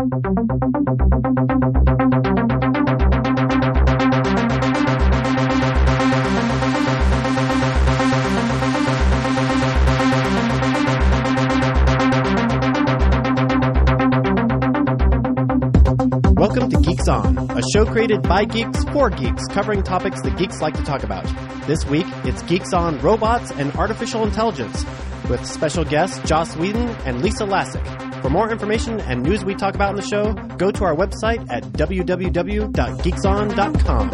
Welcome to Geeks On, a show created by geeks for geeks, covering topics that geeks like to talk about. This week, it's Geeks On Robots and Artificial Intelligence, with special guests Joss Whedon and Lisa Lassick. For more information and news we talk about in the show, go to our website at www.geekson.com.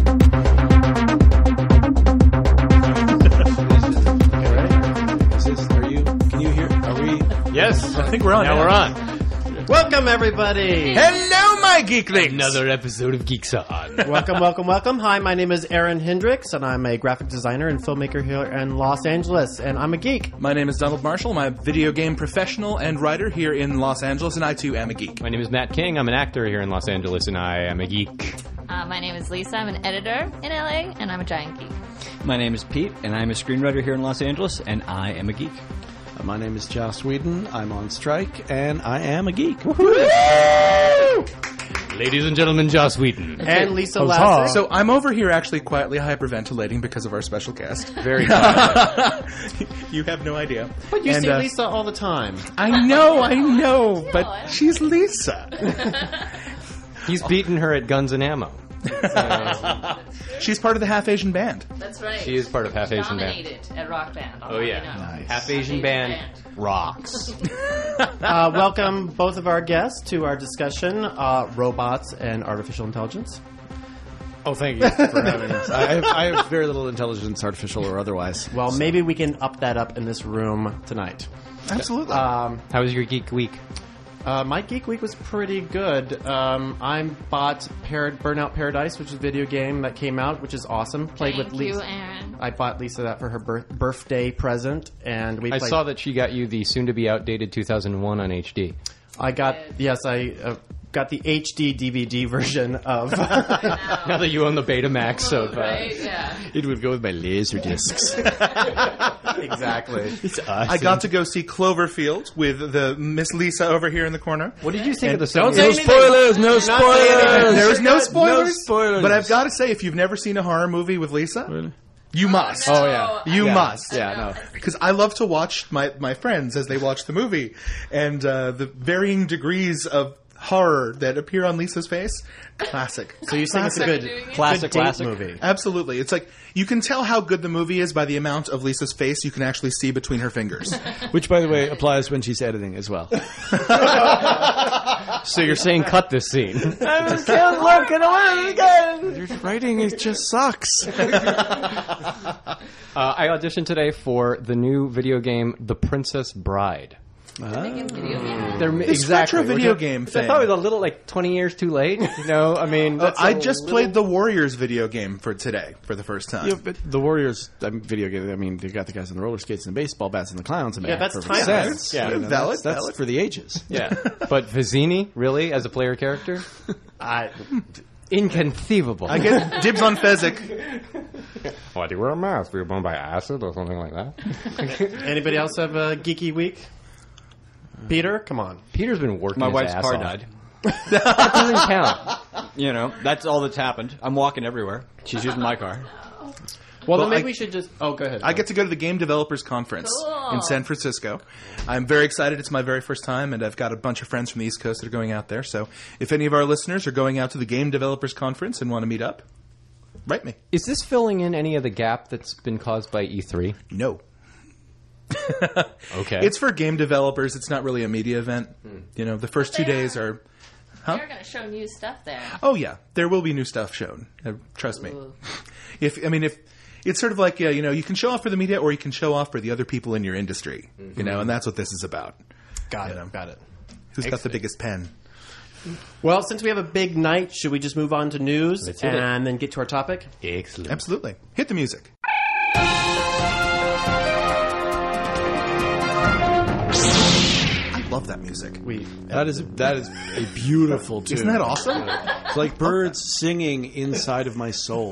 Can you hear? Are we? Yes. I think we're on. Now we're on. Welcome, everybody! Hello, my geeklings! Another episode of Geeks On. Welcome, welcome, welcome. Hi, my name is Aaron Hendricks, and I'm a graphic designer and filmmaker here in Los Angeles, and I'm a geek. My name is Donald Marshall. I'm a video game professional and writer here in Los Angeles, and I, too, am a geek. My name is Matt King. I'm an actor here in Los Angeles, and I am a geek. My name is Lisa. I'm an editor in LA, and I'm a giant geek. My name is Pete, and I'm a screenwriter here in Los Angeles, and I am a geek. My name is Joss Whedon. I'm on strike, and I am a geek. Ladies and gentlemen, Joss Whedon. And Lisa Lassick. So I'm over here actually quietly hyperventilating because of our special guest. Very good. You have no idea. But you see Lisa all the time. I know, but she's Lisa. He's beaten her at Guns and Ammo. She's part of the Half Asian Band. That's right. She is part of Half Asian Band. Dominated at Rock Band. Oh, yeah. Nice. Half Asian Band rocks. Welcome, both of our guests, to our discussion, robots and artificial intelligence. Oh, thank you for having us. I have very little intelligence, artificial or otherwise. Well, maybe we can up that up in this room tonight. Absolutely. How was your geek week? My Geek Week was pretty good. I bought Burnout Paradise, which is a video game that came out, which is awesome. Played with Lisa. Thank you, Aaron. I bought Lisa that for her birthday present, and we. I played. saw that she got you the soon-to-be outdated 2001 on HD. I got got the HD DVD version of. Now that you own the Betamax of... Right? Yeah. It would go with my laser discs. Exactly. It's awesome. I got to go see Cloverfield with the Miss Lisa over here in the corner. What did you think of the Don't second? say No anything. spoilers, no Not saying anything. spoilers. There was no spoilers. No spoilers. But I've got to say, if you've never seen a horror movie with Lisa, Really? you must. No. Oh, yeah. You Yeah. must. Yeah, no. Because I love to watch my friends as they watch the movie, and the varying degrees of horror that appear on Lisa's face. Classic. So you think it's a good Classic, date classic. movie? Absolutely. It's like you can tell how good the movie is by the amount of Lisa's face you can actually see between her fingers. Which, by the way, applies when she's editing as well. So you're saying cut this scene. I can't look at it again. Your writing, it just sucks. I auditioned today for the new video game, The Princess Bride. Making video games. They're This retro video game I thing. thought it was a little 20 years too late. You know, I mean, that's I a just little- played the Warriors video game for today for the first time. Yeah, but the Warriors video game, I mean, they got the guys in the roller skates and the baseball bats and the clowns. And Yeah, that's perfect timeless. sense. Yeah. You know, Valid, that's valid. for the ages. Yeah, but Vizzini, really, as a player character, inconceivable. I get dibs on Fezzik. Why do you wear a mask? Were you burned by acid or something like that? Anybody else have a geeky week? Peter, come on. Peter's been working. My his wife's ass car off. died. That doesn't count. You know, that's all that's happened. I'm walking everywhere. She's using my car. Well, then Well, maybe I- we should just. Oh, go ahead. I get to go to the Game Developers Conference Cool. in San Francisco. I'm very excited. It's my very first time, and I've got a bunch of friends from the East Coast that are going out there. So if any of our listeners are going out to the Game Developers Conference and want to meet up, write me. Is this filling in any of the gap that's been caused by E3? No. Okay. It's for game developers. It's not really a media event. You know, the first 2 days are... Huh? They're going to show new stuff there. Oh, yeah. There will be new stuff shown. Trust me. Ooh. If it's sort of like, you know, you can show off for the media or you can show off for the other people in your industry. You know, and that's what this is about. Got it. Got it. Who's got the biggest pen? Well, since we have a big night, should we just move on to news Let's hit it. and then get to our topic? Excellent. Absolutely. Hit the music. I love that music. That is a beautiful tune. Isn't that awesome? It's like birds singing inside of my soul.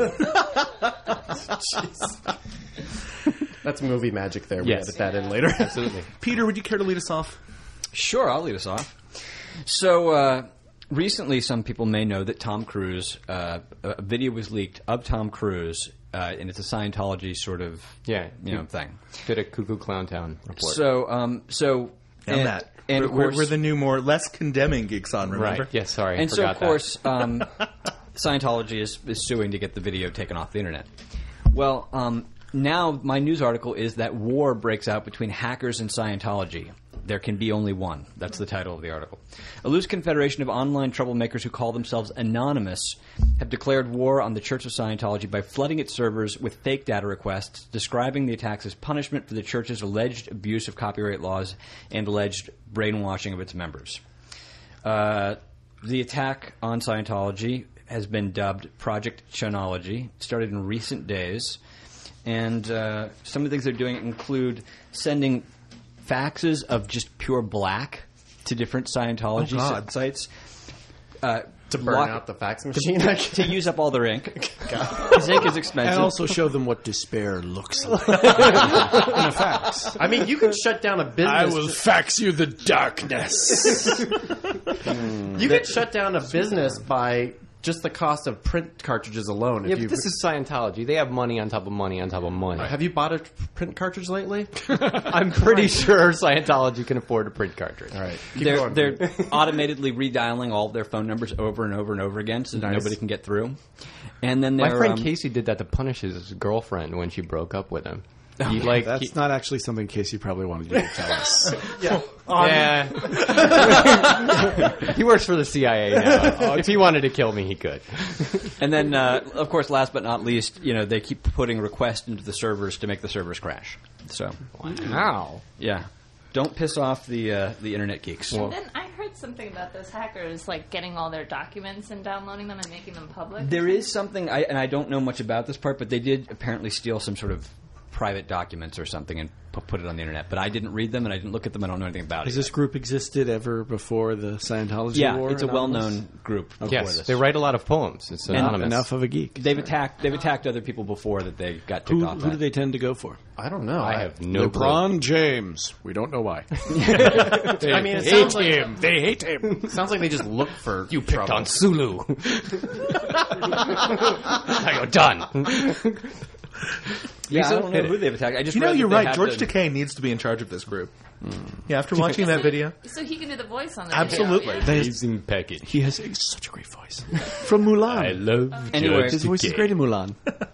That's movie magic there. We Yes. edit that in later. Absolutely. Peter, would you care to lead us off? Sure, I'll lead us off. So recently, some people may know that Tom Cruise, a video was leaked of Tom Cruise, and it's a Scientology sort of thing. Did a Cuckoo Clown Town report. So And that. And of we're course, the new, more less condemning Geeks On, remember? Right. Yes, sorry. and so forgot of course, Scientology is suing to get the video taken off the internet. Well, now my news article is that war breaks out between hackers and Scientology. There can be only one. That's the title of the article. A loose confederation of online troublemakers who call themselves Anonymous have declared war on the Church of Scientology by flooding its servers with fake data requests, describing the attacks as punishment for the Church's alleged abuse of copyright laws and alleged brainwashing of its members. The attack on Scientology has been dubbed Project Chonology. It started in recent days. And some of the things they're doing include sending faxes of just pure black to different Scientology sites. To burn out the fax machine? To use up all their ink. Because ink is expensive. And also show them what despair looks like in a fax. I mean, you can shut down a business. I will fax you the darkness. You can shut down a business by just the cost of print cartridges alone. Yeah, but this is Scientology. They have money on top of money on top of money. Have you bought a print cartridge lately? I'm pretty sure Scientology can afford a print cartridge. All right. They're automatically redialing all of their phone numbers over and over and over again so that nobody can get through. And then My friend Casey did that to punish his girlfriend when she broke up with him. That's not actually something Casey probably wanted you to tell us. Yeah. He works for the CIA now. If he wanted to kill me, he could. And then, of course, last but not least, they keep putting requests into the servers to make the servers crash. So, Wow. yeah. Don't piss off the internet geeks. And then I heard something about those hackers, like getting all their documents and downloading them and making them public. There is something, and I don't know much about this part, but they did apparently steal some sort of private documents or something and put it on the internet. But I didn't read them and I didn't look at them. I don't know anything about it. Has this group existed ever before the Scientology Yeah, war? it's a well-known group before Yes, this. they write a lot of poems. It's anonymous. Enough of a geek. They've attacked other people before that they got ticked off Who at. do they tend to go for? I don't know. I have no clue. LeBron James. We don't know why. I mean, it sounds like They hate him. sounds like they just look for You picked trouble. on Sulu. I go, done. Yeah, I don't know who they've attacked. I just You know, read that you're they right. have George to- Takei needs to be in charge of this group. Yeah, after watching that video. So he can do the voice on the Absolutely. video. Yeah. Amazing package. He has such a great voice. From Mulan. I love Anyway, George His voice is Takei. great in Mulan.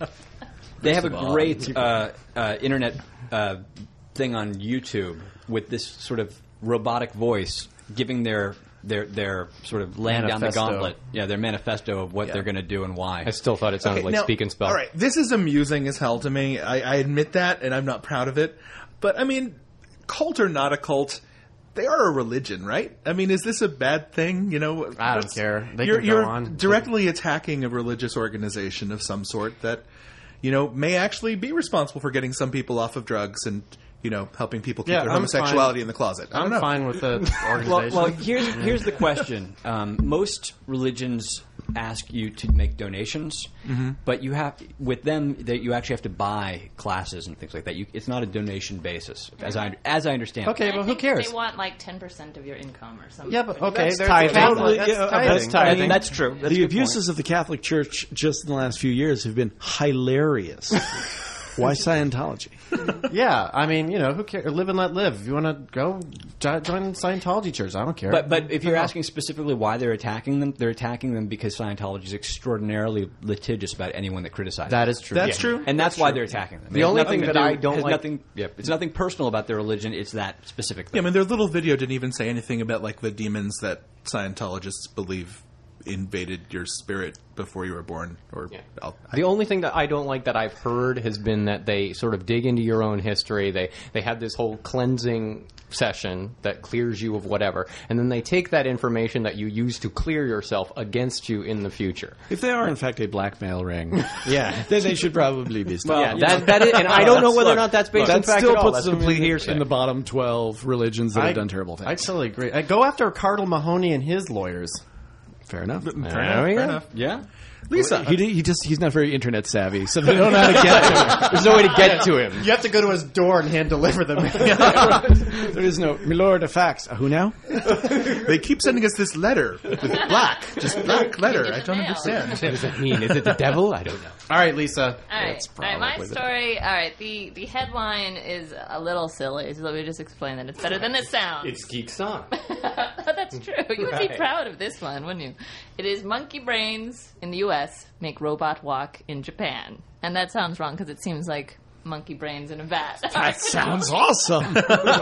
They have a great internet thing on YouTube with this sort of robotic voice giving their sort of laying down the Manifesto. gauntlet. Yeah, their manifesto of what they're going to do and why. I still thought it sounded like now, Speak and Spell. All right, this is amusing as hell to me. I admit that, and I'm not proud of it. But, I mean, cult or not a cult, they are a religion, right? I mean, is this a bad thing? I don't care. They you're can go on. directly attacking a religious organization of some sort that, may actually be responsible for getting some people off of drugs and, helping people keep Yeah, their I'm homosexuality fine. in the closet. I don't I'm know. fine with the organization. Well, here's the question. Most religions ask you to make donations, but you have with them that you actually have to buy classes and things like that. It's not a donation basis, as I understand. Okay, And I but who think cares? They want like 10% of your income or something. Yeah, but okay, That's there's tithing. Catholic. That's Yeah, tithing. that's tithing. That's true. That's a The good abuses of the Catholic Church just in the last few years have been hilarious. Why Scientology? Yeah, I mean, who cares? Live and let live. If you want to go, join Scientology church. I don't care. But if you're asking specifically why they're attacking them because Scientology is extraordinarily litigious about anyone that criticizes. that is true. That's true. And that's why they're attacking them. The It has only nothing thing to that do- I don't has like- nothing, it's nothing personal about their religion. It's that specific thing. Yeah, I mean, their little video didn't even say anything about, like, the demons that Scientologists believe invaded your spirit before you were born. Or The only thing that I don't like that I've heard has been that they sort of dig into your own history. They have this whole cleansing session that clears you of whatever, and then they take that information that you use to clear yourself against you in the future. If they are, in fact, a blackmail ring, Yeah. then they should probably be stopped. Yeah, that is, and I don't know whether or not that's based on That fact still at all. puts That's them complete in hearsay. the bottom 12 religions that have done terrible things. I totally agree. I go after Cardinal Mahoney and his lawyers. Fair enough. There we go. Yeah. Lisa, He's not very internet savvy, so they don't know how to get to him. There's no way to get to him. You have to go to his door and hand deliver them. There is no Milord, a fax. Who now? they keep sending us this letter with just black letter. I don't Mail. understand. What does that mean? Is it the devil? I don't know. All right, Lisa. All right, my story. All right, the headline is a little silly, so let me just explain that it's better than it sounds. It's Geeks On. That's true. You would be proud of this one, wouldn't you? It is monkey brains in the U.S. make robot walk in Japan, and that sounds wrong because it seems like monkey brains in a vat. That sounds awesome.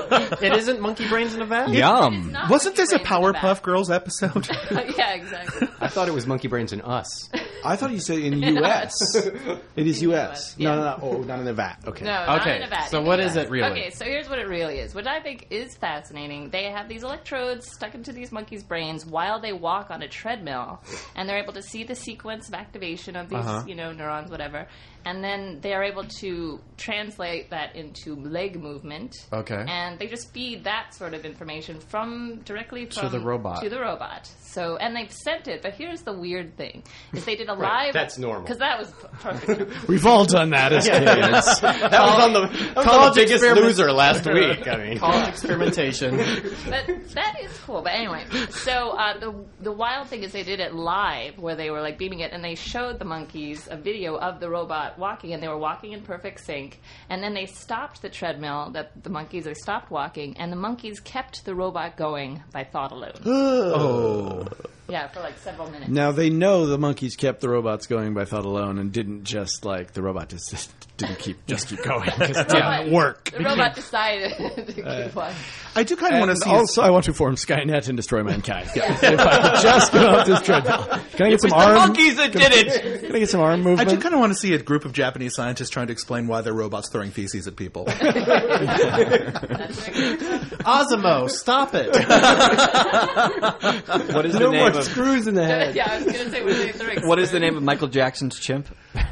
It isn't monkey brains in a vat? Yum. Wasn't this a Powerpuff Girls episode? Yeah, exactly. I thought it was Monkey Brains in Us. I thought you said in U.S. It is U.S. Yeah. No. Oh, not in the vat. Okay. No, not Okay, in a vat. so in what the is US. it really? Okay, so here's what it really is, which I think is fascinating. They have these electrodes stuck into these monkeys' brains while they walk on a treadmill, and they're able to see the sequence of activation of these, neurons, whatever, and then they are able to translate that into leg movement. Okay. And they just feed that sort of information directly from the robot. To the robot. So, and they've sent it, but here's the weird thing: is they did a live. that's normal. Because that was perfect. We've all done that as kids. That was on the biggest loser last week. I mean, College experimentation. But that is cool. But anyway, so the wild thing is they did it live, where they were like beaming it, and they showed the monkeys a video of the robot walking, and they were walking in perfect sync. And then they stopped the treadmill. That the monkeys are stopped walking, and the monkeys kept the robot going by thought alone. Oh. Yeah, for like several minutes. Now they know the monkeys kept the robots going by thought alone and didn't just like the robot just didn't keep going because it didn't work. The robot decided to keep walking. I do kind of want to And see. also, I want to form Skynet and destroy mankind. If I just go off this treadmill, can I get some arm? monkeys that did it. Can I get some arm I movement? do kind of want to see a group of Japanese scientists trying to explain why their robots throwing feces at people. Osimo, stop it. What is the name of Screws in the head. Yeah, I was going to say, What is the name of Michael Jackson's chimp? I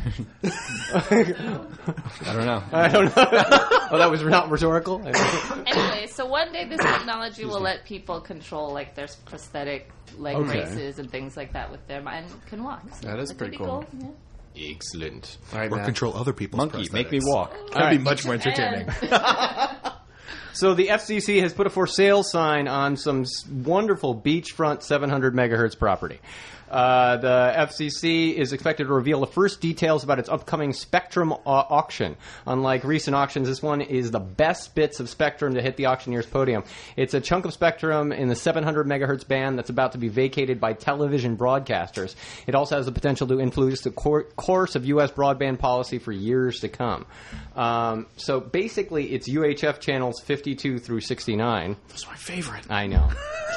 don't know. Oh, that was not rhetorical. Anyway, so one day this technology will let people control like their prosthetic leg braces and things like that with their mind can walk. So That is that pretty could be cool. Yeah. Excellent. All right, Or man. control other people's Monkey, make me prosthetics. walk. That'd be much more entertaining. So the FCC has put a for sale sign on some wonderful beachfront 700 megahertz property. The FCC is expected to reveal the first details about its upcoming spectrum auction. Unlike recent auctions, this one is the best bits of spectrum to hit the auctioneer's podium. It's a chunk of spectrum in the 700 megahertz band that's about to be vacated by television broadcasters. It also has the potential to influence the course of U.S. broadband policy for years to come. So basically, it's UHF channels 52 through 69. That's my favorite. I know.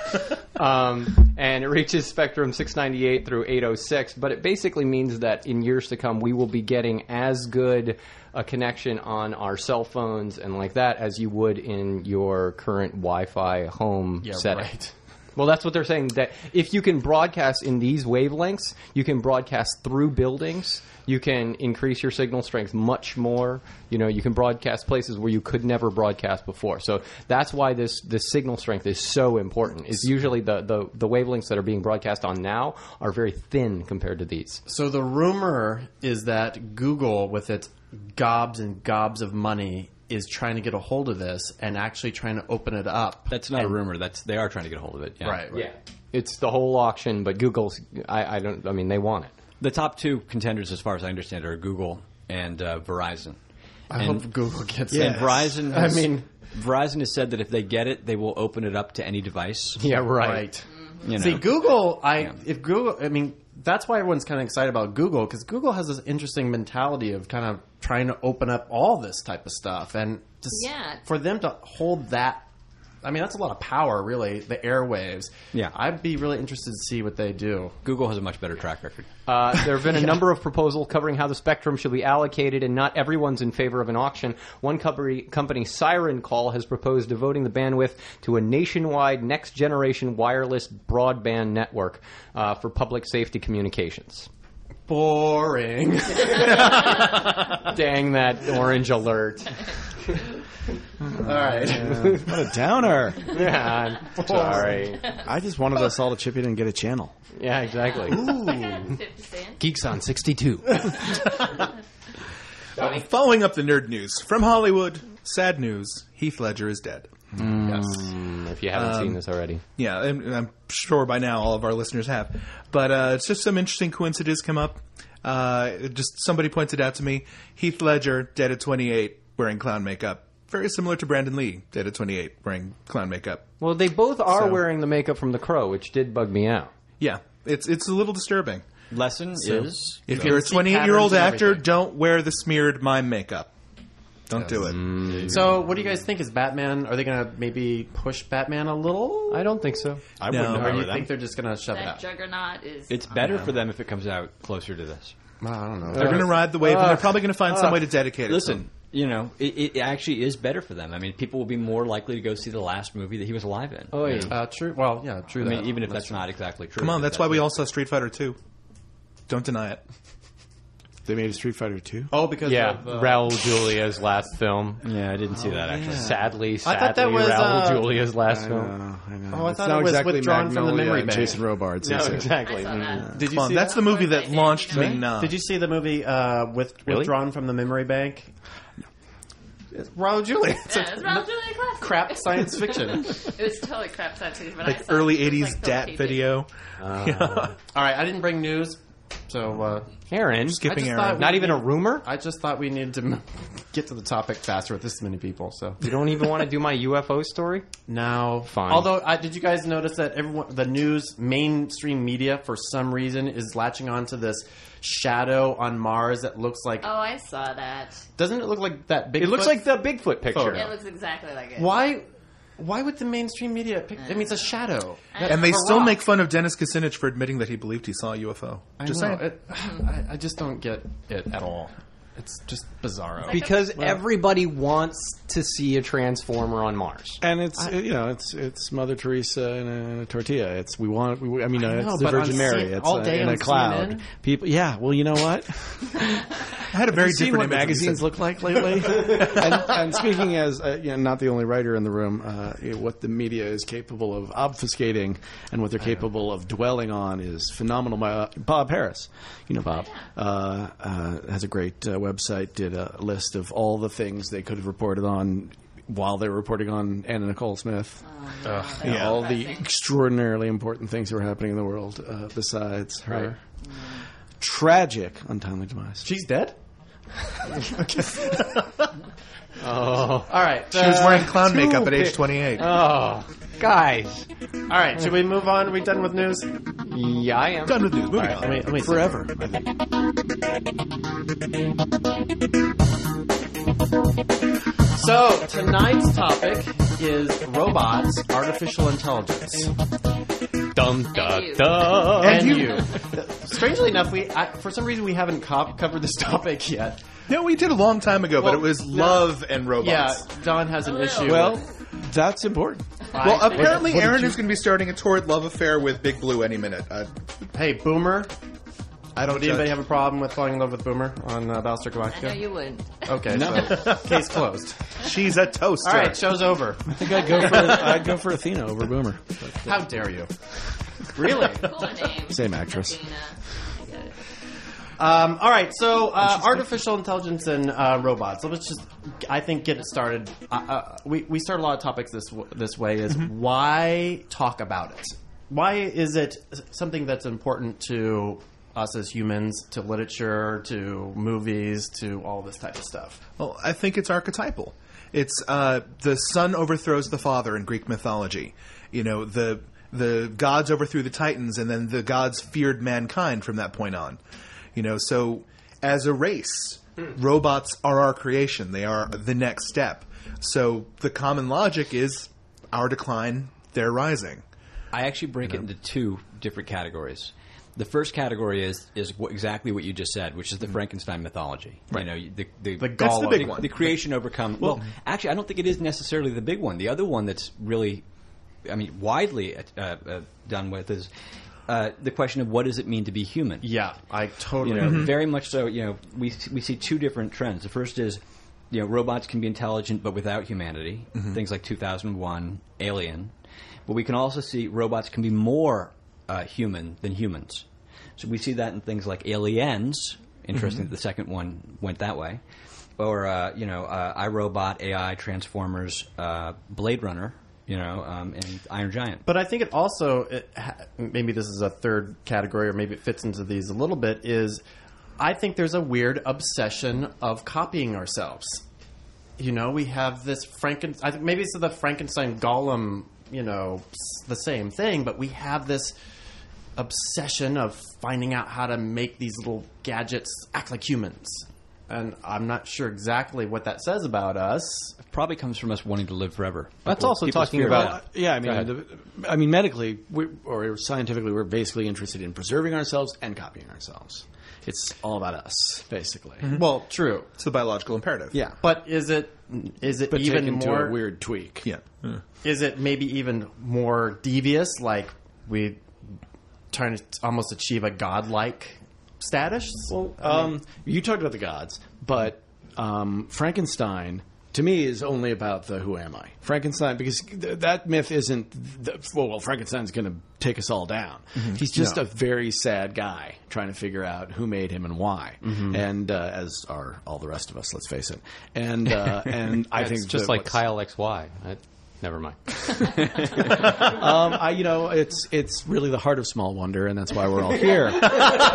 And it reaches spectrum 698 through 806, but it basically means that in years to come we will be getting as good a connection on our cell phones and like that as you would in your current Wi-Fi home setting. Right. Well, that's what they're saying, that if you can broadcast in these wavelengths, you can broadcast through buildings, you can increase your signal strength much more. You know, you can broadcast places where you could never broadcast before. So that's why this signal strength is so important. It's usually the wavelengths that are being broadcast on now are very thin compared to these. So the rumor is that Google, with its gobs and gobs of money, is trying to get a hold of this and actually trying to open it up. That's not a rumor. They are trying to get a hold of it. Yeah. Right. Yeah. It's the whole auction, but Google's, they want it. The top two contenders, as far as I understand, are Google and Verizon. I hope Google gets And it. Verizon Verizon has said that if they get it, they will open it up to any device. Yeah, Right. You know. See, Google, that's why everyone's kind of excited about Google, because Google has this interesting mentality of kind of trying to open up all this type of stuff. And just for them to hold that, that's a lot of power, really, the airwaves. Yeah. I'd be really interested to see what they do. Google has a much better track record. There have been a number of proposals covering how the spectrum should be allocated, and not everyone's in favor of an auction. One company, Siren Call, has proposed devoting the bandwidth to a nationwide next-generation wireless broadband network for public safety communications. Boring. Dang that orange alert. All right. What a downer. Yeah, I'm sorry. I just wanted us all to chip in and get a channel. Yeah, exactly. I got 50 cents. Geeks on 62. Following up the nerd news from Hollywood, sad news: Heath Ledger is dead. If you haven't seen this already. Yeah, and I'm sure by now all of our listeners have. But it's just some interesting coincidences come up. Just somebody pointed out to me, Heath Ledger, dead at 28, wearing clown makeup. Very similar to Brandon Lee, dead at 28, wearing clown makeup. Well, they both are So- wearing the makeup from The Crow, which did bug me out. Yeah, it's a little disturbing. Lesson is If you're a see 28-year-old patterns and actor, everything. don't wear the smeared mime makeup. Don't do it. So, what do you guys think? Is Batman? Are they going to maybe push Batman a little? I don't think so. I No. wouldn't Or do remember you them. think they're just going to shove it That out? juggernaut is. It's better for them if it comes out closer to this. Well, I don't know. They're going to ride the wave, and they're probably going to find some way to dedicate it to Listen, him. you know, it actually is better for them. I mean, people will be more likely to go see the last movie that he was alive in. Oh, yeah. True. Well, yeah, true. I mean, that. even if that's not exactly true. Come on, but that's why we all saw Street Fighter 2. Don't deny it. They made a Street Fighter 2? Oh, because Yeah, of, Raul Julia's last film. Yeah, I didn't see that actually. Sadly, thought that was, Raul Julia's last I film. know. Oh, I It's thought not it was exactly withdrawn from the Magnolia memory and bank. Jason Robards. No, is it? exactly. I saw that. Did you Come on, see that's that? the movie that Right. launched Right. Ming Na. Did you see the movie withdrawn from the memory bank? It's Raul Julia. It's Yeah, it's Raul Julia classic. crap science fiction. It was totally crap science fiction. But I Like saw early it. It was 80s like DAT Philip K. Dick. video. All right, I didn't bring news, so Aaron, Skipping I just Aaron. thought- not even a rumor? I just thought we needed to get to the topic faster with this many people. So You don't even want to do my UFO story? now, Fine. Although, did you guys notice that the news, mainstream media, for some reason, is latching onto this shadow on Mars that looks like? Oh, I saw that. Doesn't it look like that big? It looks like the Bigfoot picture. Photo. It looks exactly like it. Why would the mainstream media pick? I mean, it's a shadow. And they Of a still rock. make fun of Dennis Kucinich for admitting that he believed he saw a UFO. Just I know. saying. I just don't get it at all. It's just bizarro. Because everybody wants to see a transformer onArs. And it's Mother Teresa in a tortilla. It's I mean, know, it's the but on Virgin Mary. C- It's all day in on a cloud. CNN? People, yeah. Well, you know what? I had a very See different what image when you magazines said- look like lately. and speaking as not the only writer in the room, what the media is capable of obfuscating and what they're capable of dwelling on is phenomenal. Bob Harris, Bob, has a great website. Did a list of all the things they could have reported on while they were reporting on Anna Nicole Smith. All the extraordinarily important things that were happening in the world besides her. Tragic, untimely demise. She's dead. Oh. All right. She was wearing clown makeup at age 28. Oh, guys. All right. Should we move on? Are we done with news? Yeah, I am. Done with news. Moving on. Let me Forever. So tonight's topic is robots, artificial intelligence, Dum da da. and you. Strangely enough, for some reason we haven't covered this topic yet. No, we did a long time ago, but Well, it was love and Yeah, robots. Don has an issue. Well, with, that's important. Well, apparently what did Aaron you- is going to be starting a torrid love affair with Big Blue any minute. hey, Boomer. I don't Would anybody judge. have a problem with falling in love with Boomer on Battlestar I know Galactica? you would. Okay, so case closed. She's a toaster. All right, show's over. I think I'd go for Athena over Boomer. How dare you? Really? Cool name. Same actress. Athena. Get it. All right, so artificial intelligence and robots. Let's just, I think, get it started. We start a lot of topics this way. Is why talk about it? Why is it something that's important to us as humans, to literature, to movies, to all this type of stuff? Well, I think it's archetypal. It's the son overthrows the father in Greek mythology. You know, the gods overthrew the Titans, and then the gods feared mankind from that point on. You know, so as a race, robots are our creation. They are the next step. So the common logic is our decline, their rising. I actually break it into two different categories. The first category is exactly what you just said, which is the Frankenstein mythology. Right. You know, the That's the big one. The creation overcome. Well, actually, I don't think it is necessarily the big one. The other one that's really, widely done with is the question of what does it mean to be human. Yeah, I totally. Very much so. We see two different trends. The first is robots can be intelligent but without humanity. Things like 2001, Alien. But we can also see robots can be more human than humans. So we see that in things like Aliens. Interesting that the second one went that way. Or, iRobot, AI, Transformers, Blade Runner, and Iron Giant. But I think it also, maybe this is a third category, or maybe it fits into these a little bit, is I think there's a weird obsession of copying ourselves. We have this I think maybe it's the Frankenstein Golem, the same thing, but we have this obsession of finding out how to make these little gadgets act like humans. And I'm not sure exactly what that says about us. It probably comes from us wanting to live forever. That's also People's talking fear of about... that. Yeah, I mean, medically or scientifically, we're basically interested in preserving ourselves and copying ourselves. It's all about us, basically. Well, true. It's the biological imperative. Yeah, But is it but even taken more to a weird tweak. Yeah. Is it maybe even more devious, like we trying to almost achieve a godlike status? Well, you talked about the gods, but Frankenstein, to me, is only about the who am I. Frankenstein, because that myth isn't, Frankenstein's going to take us all down. He's just a very sad guy trying to figure out who made him and why. And as are all the rest of us, let's face it. And I think It's just like Kyle XY. Never mind. It's really the heart of Small Wonder, and that's why we're all here. Vicky.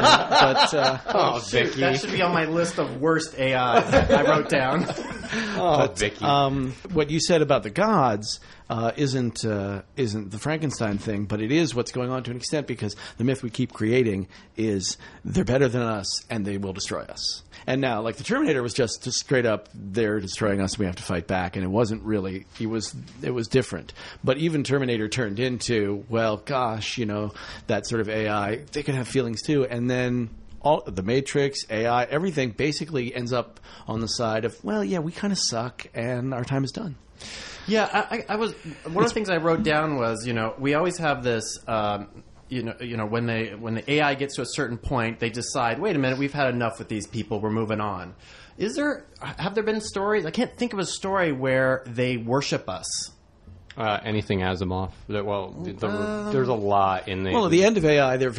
That should be on my list of worst AI that I wrote down. Vicky. What you said about the gods isn't the Frankenstein thing, but it is what's going on to an extent, because the myth we keep creating is they're better than us and they will destroy us. And now, like the Terminator was just straight up, they're destroying us, we have to fight back, and it wasn't really. It was different. But even Terminator turned into, well, gosh, that sort of AI. They can have feelings too, and then all the Matrix, AI, everything basically ends up on the side of, well, yeah, we kind of suck, and our time is done. Yeah, I was one of the things I wrote down was, we always have this. When the AI gets to a certain point, they decide, wait a minute, we've had enough with these people, we're moving on. Have there been stories? I can't think of a story where they worship us. Anything Asimov. There's a lot in the... Well, at the end of AI, they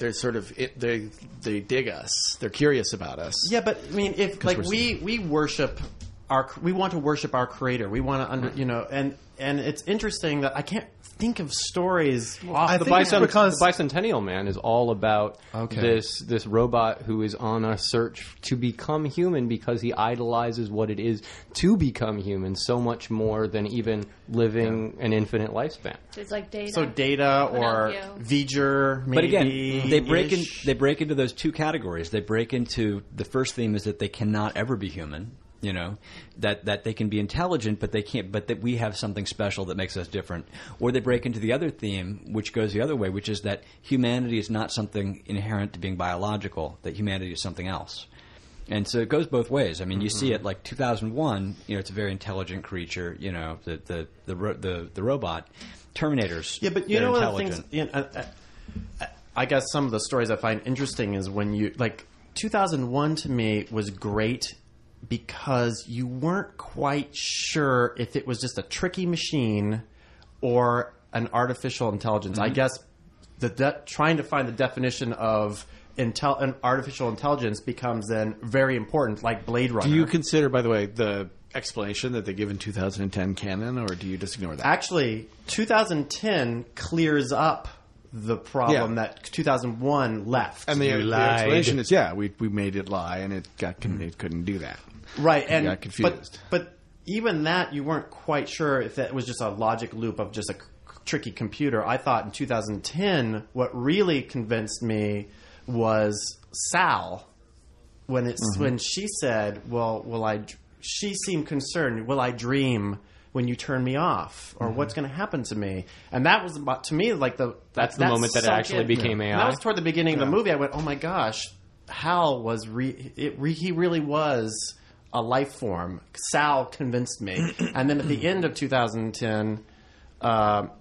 dig us. They're curious about us. Yeah, but I mean, if like we worship we want to worship our creator. We want to and it's interesting that I can't think of stories. The Bicentennial Man is all about this robot who is on a search to become human, because he idolizes what it is to become human so much more than even living an infinite lifespan. It's like Data. So Data or V'ger, maybe. But again, they break into those two categories. They break into, the first theme is that they cannot ever be human. That they can be intelligent, but they can't. But that we have something special that makes us different. Or they break into the other theme, which goes the other way, which is that humanity is not something inherent to being biological. That humanity is something else. And so it goes both ways. I mean, you see it like 2001. It's a very intelligent creature. The robot. Terminators. Yeah, but one of the things. I guess some of the stories I find interesting is when 2001 to me was great, because you weren't quite sure if it was just a tricky machine or an artificial intelligence. I guess trying to find the definition of an artificial intelligence becomes then very important, like Blade Runner. Do you consider, by the way, the explanation that they give in 2010 canon, or do you just ignore that? Actually, 2010 clears up the problem that 2001 left. And the explanation is, we made it lie, and it couldn't do that. Right, and got confused. But even that, you weren't quite sure if that was just a logic loop of just a tricky computer. I thought in 2010, what really convinced me was Sal, when she said, she seemed concerned, will I dream when you turn me off, or what's going to happen to me? And that was, to me, like that's the moment that it actually became AI. And that was toward the beginning of the movie. I went, oh my gosh, Hal was he really was a life form. Sal convinced me. And then at the end of 2010, Hal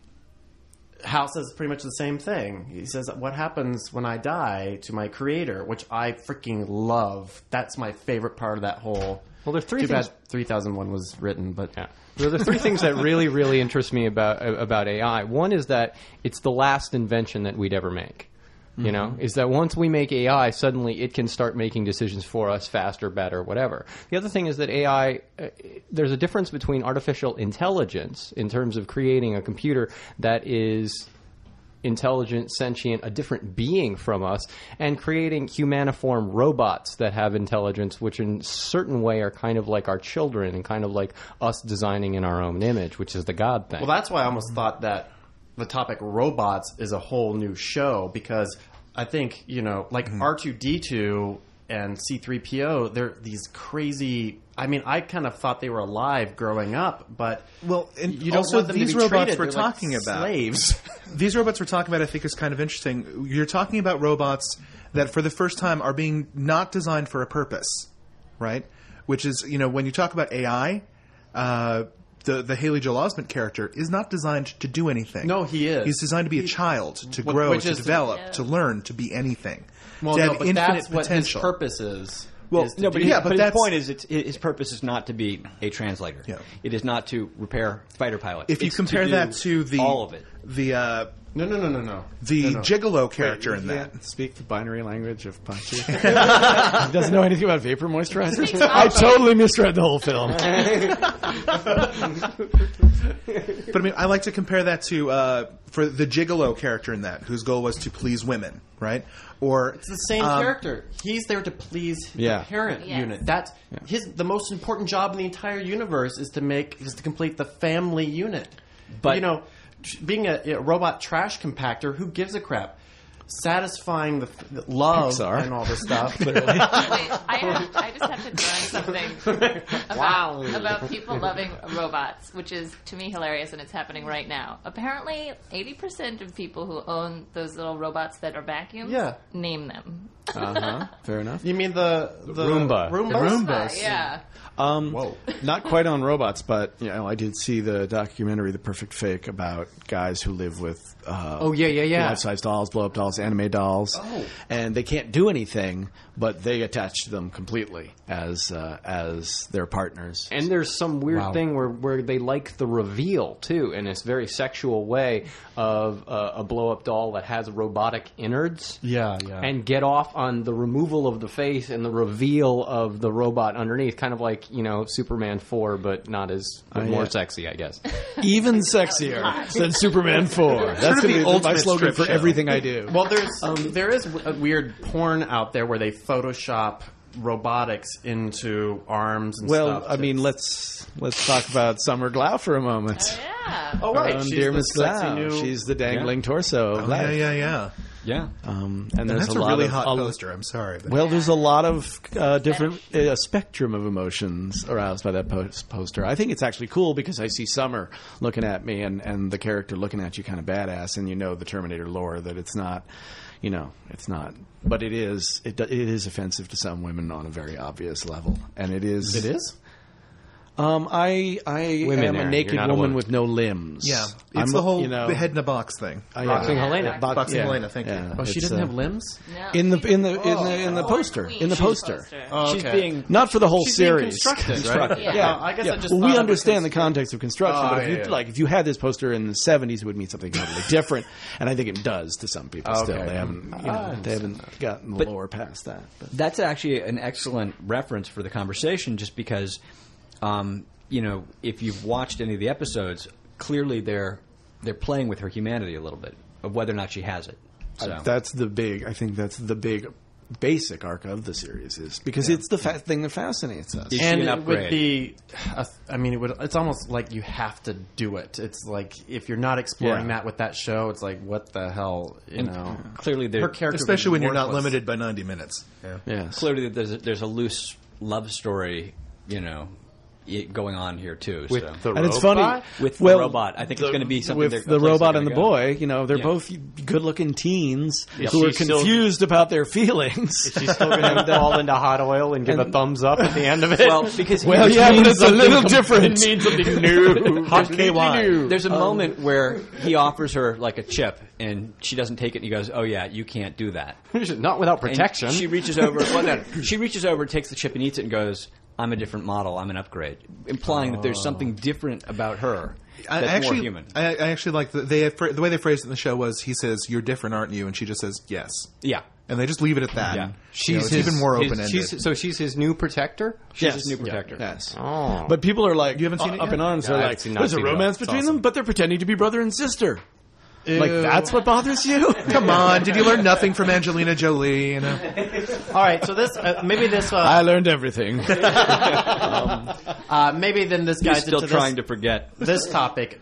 says pretty much the same thing. He says, what happens when I die to my creator, which I freaking love. That's my favorite part of that whole Well, there are three Too things. bad 3001 was written, but Yeah. There are three things that really, really interest me about AI. One is that it's the last invention that we'd ever make. You know, is that once we make AI, suddenly it can start making decisions for us faster, better, whatever. The other thing is that AI, there's a difference between artificial intelligence in terms of creating a computer that is intelligent, sentient, a different being from us, and creating humaniform robots that have intelligence, which in a certain way are kind of like our children and kind of like us designing in our own image, which is the God thing. well, that's why I almost thought that the topic robots is a whole new show, because I think, like R2-D2 and C-3PO, they're these crazy. I mean, I kind of thought they were alive growing up, but and you don't also want them these to be robots treated. we're They're like talking about. slaves. These robots we're talking about, I think, is kind of interesting. You're talking about robots that, for the first time, are being not designed for a purpose, right? Which is, when you talk about AI, the Haley Joel Osment character is not designed to do anything. No, he is. He's designed to be a child, to grow, which to is- develop, to learn, to be anything. Well, to no, have but infinite that's what potential. his purpose is. Well, is to No, but, do yeah, that. but his that's- point is, his purpose is not to be a translator. Yeah. It is not to repair fighter pilots. If you It's compare do that to the all of it. the No. Gigolo character in that. Speak the binary language of Pachi. He doesn't know anything about vapor moisturizers. I totally misread the whole film. But I mean, I like to compare that to for the Gigolo character in that, whose goal was to please women, right? Or It's the same character. He's there to please Yeah. the parent Yes. unit. That's the most important job in the entire universe is to complete the family unit. But- Being a robot trash compactor, who gives a crap? Satisfying the love Pixar. and all this stuff. Wait, I just have to learn something about people loving robots, which is, to me, hilarious, and it's happening right now. Apparently, 80% of people who own those little robots that are vacuums name them. Fair enough. You mean the Roomba. Roombas? Yeah. Whoa. Not quite on robots, but I did see the documentary "The Perfect Fake" about guys who live with life-size dolls, blow-up dolls, anime dolls, and they can't do anything, but they attach to them completely as their partners. And there's some weird thing where they like the reveal, too, in this very sexual way of a blow-up doll that has robotic innards. Yeah. And get off on the removal of the face and the reveal of the robot underneath. Kind of like, Superman 4, but not as more sexy, I guess. Even sexier than Superman 4. That's the going to be my ultimate slogan strip for show. everything I do. Well, there is a weird porn out there where they Photoshop robotics into arms and stuff. I mean, let's talk about Summer Glau for a moment. Yeah. Oh, right. She's Dear the Miss sexy Glau. new- She's the dangling torso of life. Yeah. Yeah. And And there's that's a a lot really of hot poster. I'm sorry. But Well, there's a lot of different spectrum of emotions aroused by that poster. I think it's actually cool because I see Summer looking at me and the character looking at you kind of badass, and the Terminator lore that it's not, it's not. But it is. It is offensive to some women on a very obvious level, and it is. It is? I Women am there. a naked You're not a woman woman. with no limbs. yeah, I'm it's the whole you know, the head in a box thing. Boxing Helena. Boxing Helena, thank you. Oh, she It's, doesn't have limbs? No. in the poster. In the poster. Oh, She's okay. being Not for the whole She's being series. constructed, right? Yeah. I guess I just Well, thought we of it understand the as- context of construction, Oh, but if yeah. if you had this poster in the 70s, it would mean something totally different, and I think it does to some people. Okay. Still, they haven't gotten the lore past that. But. That's actually an excellent reference for the conversation, just because, if you've watched any of the episodes, clearly they're playing with her humanity a little bit of whether or not she has it. So I think that's the big basic arc of the series is because it's the thing that fascinates us. Is she And an it would upgrade? be, it's almost like you have to do it. It's like if you're not exploring Yeah. that with that show, it's like what the hell, clearly Her character, Especially when would be you're not worthless. limited by 90 minutes. Yeah. Yes. clearly there's a loose love story, going on here too. With so. the And it's robot? funny With the well, robot. I think it's going to be something with they're- the a place robot they're and the gonna go. boy. They're Yeah. both good-looking teens Is who are she still- confused about their feelings. She's still going to fall into hot oil and give a thumbs up at the end of it. Well, because Well, he- yeah, but it's a little different. It means something new. Hot KY. There's a moment where he offers her like a chip, and she doesn't take it. And he goes, "Oh yeah, you can't do that." Not without And protection. she reaches over. She reaches over, takes the chip, and eats it, and goes, I'm a different model. I'm an upgrade, implying that there's something different about her that's more human. I actually like the way they phrased it in the show was he says, "You're different, aren't you?" And she just says, "Yes." Yeah. And they just leave it at that. Yeah. She's it's even more open-ended. So she's his new protector? She's his new protector. Yes. Oh. But people are like, You haven't seen it up yet? in arms. No, They're I like, haven't there's a seen it. romance It's between awesome. them, but they're pretending to be brother and sister. Like, that's what bothers you? Come on, did you learn nothing from Angelina Jolie? You know? All right, so this maybe this I learned everything. maybe then this You're guy's still into trying to forget. this topic.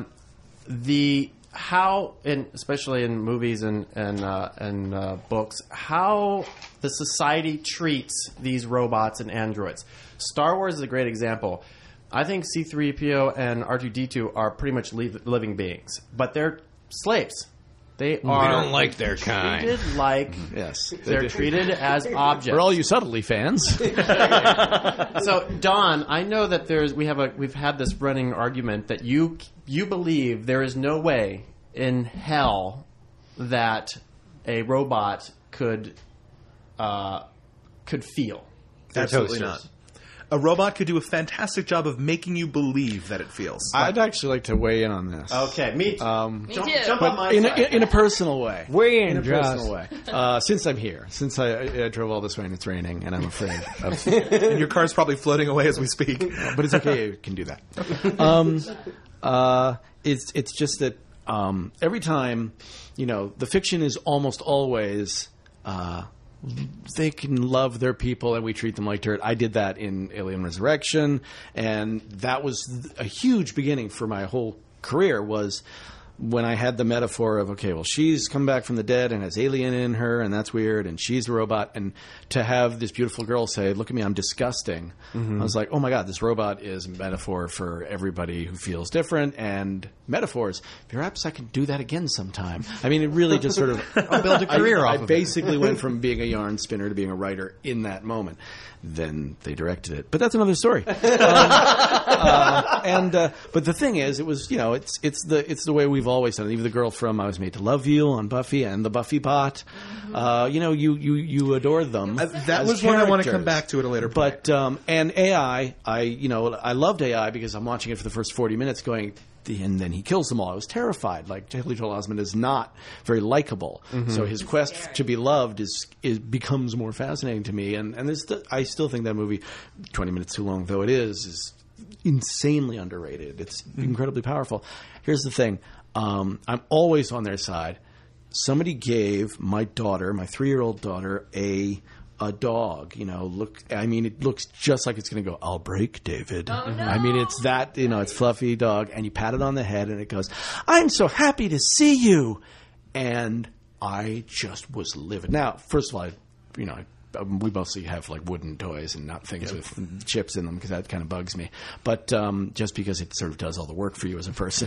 Especially in movies and books, how the society treats these robots and androids. Star Wars is a great example. I think C-3PO and R2-D2 are pretty much living beings, but they're slaves. They are. We don't like their kind. Treated like Yes. they're treated as objects. For all you subtlety fans. So, Don, I know that we've had this running argument that you believe there is no way in hell that a robot could feel. Absolutely toasters. not. A robot could do a fantastic job of making you believe that it feels. I'd actually like to weigh in on this. Okay, me too. Me Jump too. on my In side. a personal way. Weigh in, In a Josh. personal way. Since I'm here, since I drove all this way and it's raining and I'm afraid of... And your car's probably floating away as we speak. but it's okay, you can do that. It's just that every time, the fiction is almost always... they can love their people and we treat them like dirt. I did that in Alien Resurrection, and that was a huge beginning for my whole career, was when I had the metaphor of, okay, well, she's come back from the dead and has alien in her, and that's weird, and she's a robot, and to have this beautiful girl say, look at me, I'm disgusting. I was like, oh my God, this robot is a metaphor for everybody who feels different, and metaphors. Perhaps I can do that again sometime. I mean, it really just sort of... I'll build a career I off of it. basically went from being a yarn spinner to being a writer in that moment. Then they directed it, but that's another story. But the thing is, it was it's the way we've always done it. Even the girl from I Was Made to Love You on Buffy and the Buffy bot, you adore them. That as was one I want to characters. come back to at a later point. But and AI, I loved AI because I'm watching it for the first 40 minutes, going. And then he kills them all. I was terrified. Like, Haley Joel Osment is not very likable. So his quest to be loved becomes more fascinating to me. And I still think that movie, 20 minutes too long though it is insanely underrated. It's incredibly powerful. Here's the thing. I'm always on their side. Somebody gave my daughter, my 3-year-old daughter, a dog, it looks just like it's going to go, I'll break, David. Oh, no. I mean, it's that, it's fluffy dog, and you pat it on the head, and it goes, I'm so happy to see you. And I just was livid. Now, first of all, we mostly have like wooden toys and not things with chips in them because that kind of bugs me. But just because it sort of does all the work for you as a person.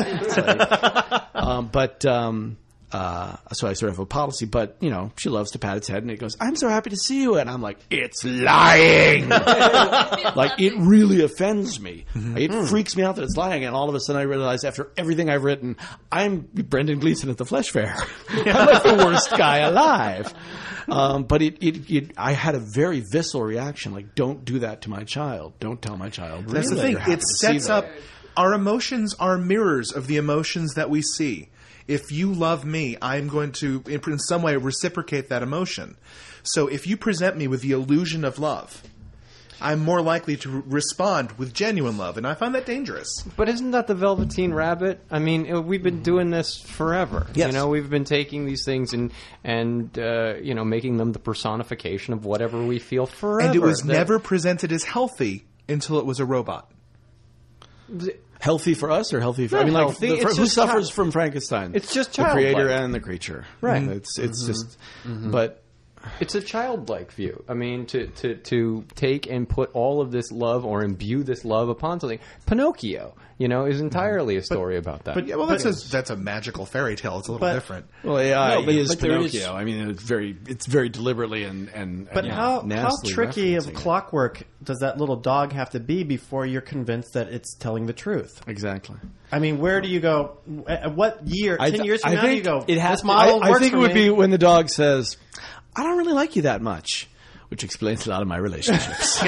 So I sort of have a policy, but, she loves to pat its head, and it goes, I'm so happy to see you. And I'm like, it's lying. Like, it really offends me. It freaks me out that it's lying. And all of a sudden I realize after everything I've written, I'm Brendan Gleeson at the Flesh Fair. I'm like the worst guy alive. But I had a very visceral reaction. Like, don't do that to my child. Don't tell my child. That's the that thing. you're happy It to see sets them. up our emotions are mirrors of the emotions that we see. If you love me, I'm going to, in some way, reciprocate that emotion. So if you present me with the illusion of love, I'm more likely to respond with genuine love, and I find that dangerous. But isn't that the Velveteen Rabbit? I mean, we've been doing this forever. Yes. We've been taking these things and making them the personification of whatever we feel forever. And it was never presented as healthy until it was a robot. Healthy for us or healthy for... Not I mean, like, healthy, it's who just suffers from Frankenstein? It's just the creator childlike. and the creature. Right. It's just... But... It's a childlike view. I mean, to take and put all of this love or imbue this love upon something. Pinocchio, is entirely a story about that. Yeah, well, that's a magical fairy tale. It's a little different. Well, AI is but there is- Pinocchio. I mean, it's very deliberately and But how nastily tricky of referencing it. clockwork does that little dog have to be before you're convinced that it's telling the truth? Exactly. I mean, where do you go? At what year? 10 years from I now, do think you go, it has this model I works think for it would me. be when the dog says, I don't really like you that much. which explains a lot of my relationships.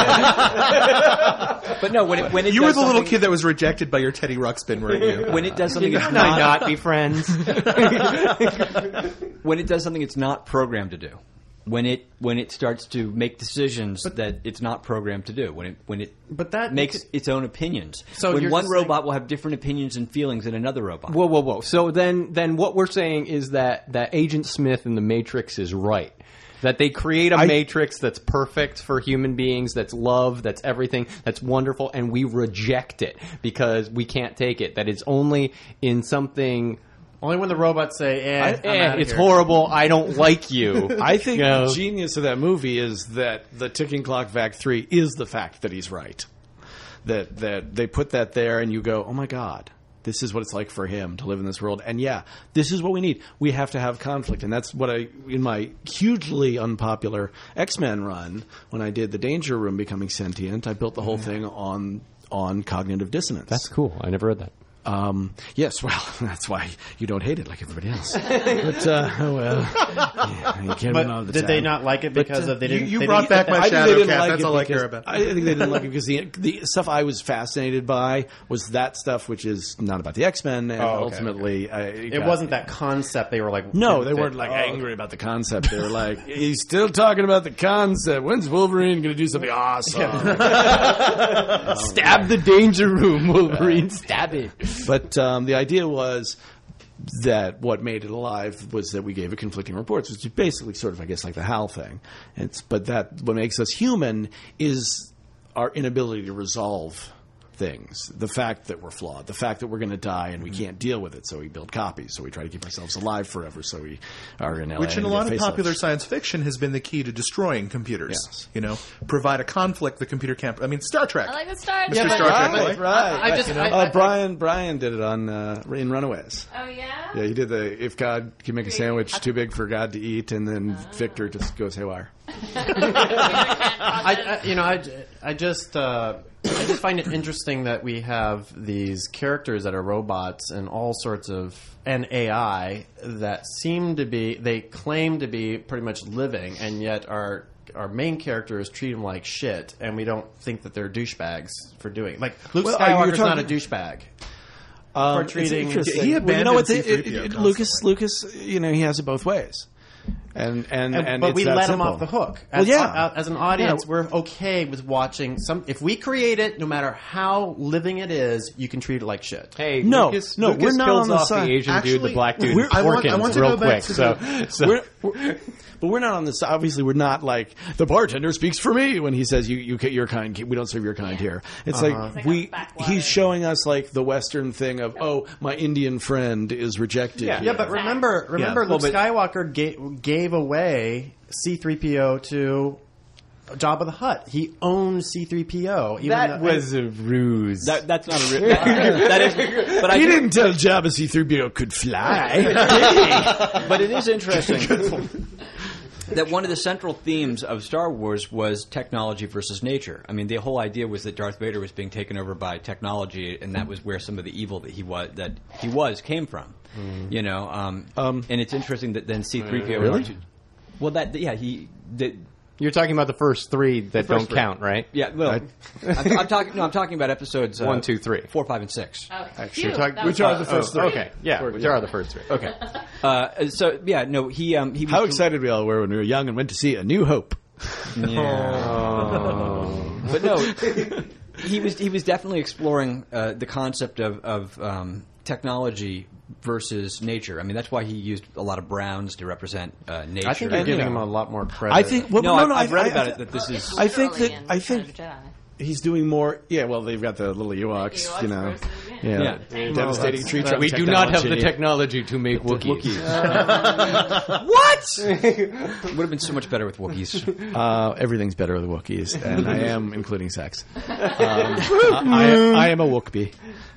But no, when it You were does the little something- kid that was rejected by your Teddy Ruxpin, weren't you? when it does something it's Can I not be friends? when it does something it's not programmed to do. When it starts to make decisions that it's not programmed to do. When it But that makes its own opinions. So when you're one just saying- robot will have different opinions and feelings than another robot. Whoa. So then what we're saying is that Agent Smith in the Matrix is right. That they create a matrix that's perfect for human beings, that's love, that's everything, that's wonderful, and we reject it because we can't take it. That it's only in something... only when the robots say, I'm outta it's here. horrible, I don't like you. I think You know? the genius of that movie is that the ticking clock Vac 3 is the fact that he's right. That they put that there and you go, oh my God, this is what it's like for him to live in this world. And yeah, this is what we need. We have to have conflict. And that's what in my hugely unpopular X-Men run, when I did the Danger Room becoming sentient, I built the whole thing on cognitive dissonance. That's cool. I never read that. Yes, well, that's why you don't hate it like everybody else. But, oh well. Yeah, you can't win all the But did they time. not like it because of they didn't? You they brought didn't- back my I think they shadow didn't cat. like That's it all I because- care about. I think they didn't like it because the stuff I was fascinated by was that stuff, which is not about the X-Men, and ultimately, It wasn't that concept. They were like, No, they weren't like angry about the concept. They were like, he's still talking about the concept. When's Wolverine going to do something awesome? Stab the Danger Room, Wolverine. Stab it. But the idea was that what made it alive was that we gave it conflicting reports, which is basically sort of, I guess, like the HAL thing. But that what makes us human is our inability to resolve things. The fact that we're flawed, the fact that we're going to die and we can't deal with it, so we build copies. So we try to keep ourselves alive forever, so we are in LA. Which in a and lot get of facelifts. popular science fiction has been the key to destroying computers. Yes. You know, provide a conflict the computer can't. I mean, Star Trek. I like the Star Mr. Trek. Star Trek boy. I just, Brian did it on in Runaways. Oh yeah. Yeah, he did the if God can make a sandwich too big for God to eat, and then Victor just goes haywire. I just find it interesting that we have these characters that are robots and all sorts of and AI that they claim to be pretty much living, and yet our main characters treat them like shit, and we don't think that they're douchebags for doing it. Like Luke Well, Skywalker's you're not a talking- douchebag. It's treating- interesting. He Well, you know what? abandoned C-3PO Lucas, he has it both ways. And But it's we that let simple. him off the hook. Well, yeah. As an audience, Yeah. we're okay with watching some. If we create it, no matter how living it is, you can treat it like shit. Hey, No, Lucas we're not kills on the off side. the Asian dude, Actually, the black dude, we're- I want Porkins to real go back quick. to So But we're not on this. Obviously, we're not like the bartender speaks for me when he says your kind. We don't serve your kind here. It's like It's like a backwater. he's showing us like the Western thing of my Indian friend is rejected. Yeah. Yeah, but remember, Yeah. Luke Skywalker gave away C-3PO to Jabba the Hutt. He owned C-3PO. that was a ruse. That's not a real. That is, but I He do- didn't tell Jabba C-3PO could fly. But it is interesting that one of the central themes of Star Wars was technology versus nature. I mean, the whole idea was that Darth Vader was being taken over by technology, and that was where some of the evil that he was came from. You know, and it's interesting that then C-3PO Really? Well, You're talking about the first three that don't three. count, right? yeah. Well, I'm talking about episodes 1, 2, 3. 4, 5, and 6. Oh, Actually, phew, you're talking- that which was are the first three? Okay, yeah, which are the first three. Okay. So yeah, no, he was How excited we all were when we were young and went to see A New Hope. But no, he was definitely exploring the concept of technology versus nature. I mean, that's why he used a lot of browns to represent nature. I think you're And, giving you him know, a lot more credit. I think. Well, No, I've read I- about it that this is. I think literally that- in I Return think- of the Jedi. He's doing more. Yeah, well, they've got the little Ewoks, Ewoks you know. versus- Yeah. Yeah. Devastating tree trunk We do not have the technology. technology to make Wookiees. Would have been so much better with Wookiees. Everything's better with Wookiees, and I am including sex. I am a Wookbee.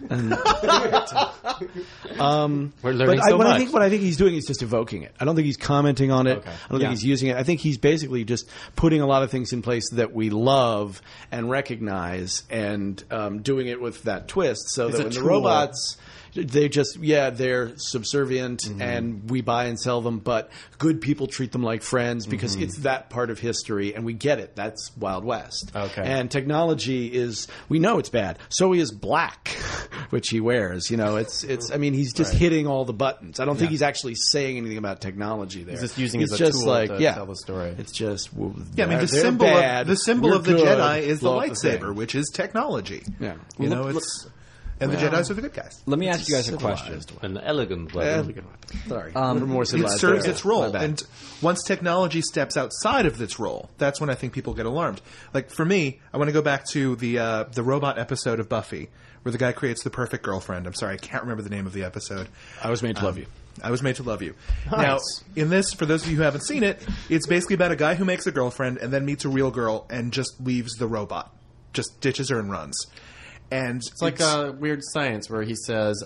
We're learning But so much. what I think he's doing is just evoking it. I don't think he's commenting on it. Okay. I don't think he's using it. I think he's basically just putting a lot of things in place that we love and recognize, and doing it with that twist, so It's that a when the tool. robots They just, they're subservient and we buy and sell them, but good people treat them like friends because it's that part of history and we get it. That's Wild West. Okay. And technology is, we know it's bad. So is black, which he wears. I mean, he's just hitting all the buttons. I don't think he's actually saying anything about technology there. He's just using it as a just tool like, to tell the story. It's just, I mean, the they're symbol bad, of the we're good, Jedi is the blow up lightsaber, thing. which is technology. Yeah. It's and the Jedis are the good guys. Let me ask you guys a question. An elegant weapon. Sorry. We're more It civilized. serves there. its role, My bad. and once technology steps outside of its role, that's when I think people get alarmed. Like for me, I want to go back to the robot episode of Buffy, where the guy creates the perfect girlfriend. I'm sorry, I can't remember the name of the episode. I was made to love you. I was made to love you. Nice. Now, in this, for those of you who haven't seen it, it's basically about a guy who makes a girlfriend and then meets a real girl and just leaves the robot, just ditches her and runs. And It's like Weird Science, where he says,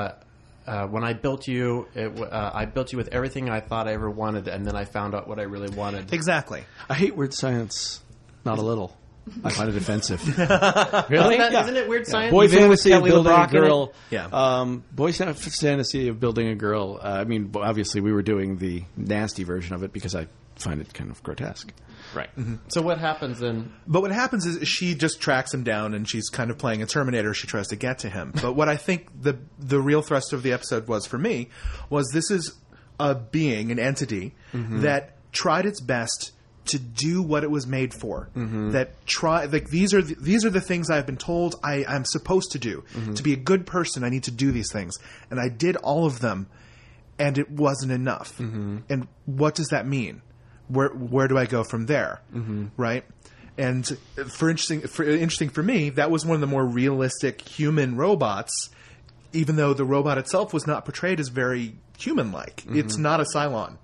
"When I built you, I built you with everything I thought I ever wanted, and then I found out what I really wanted." exactly. I hate weird science. Not a little. I find it offensive. Really? Isn't it Weird Science? Boy Even with fantasy of Kelly building a LeBrock in it? girl. Yeah. Boy fantasy of building a girl. I mean, obviously, we were doing the nasty version of it because I find it kind of grotesque. Right. So what happens then? But what happens is she just tracks him down, and she's kind of playing a Terminator. She tries to get to him. But what I think the real thrust of the episode was for me was this is a being, an entity that tried its best to do what it was made for. These are the things I've been told I'm supposed to do. To be a good person, I need to do these things, and I did all of them, and it wasn't enough. And what does that mean? Where do I go from there? Right? And interesting for me, that was one of the more realistic human robots, even though the robot itself was not portrayed as very human-like. It's not a Cylon,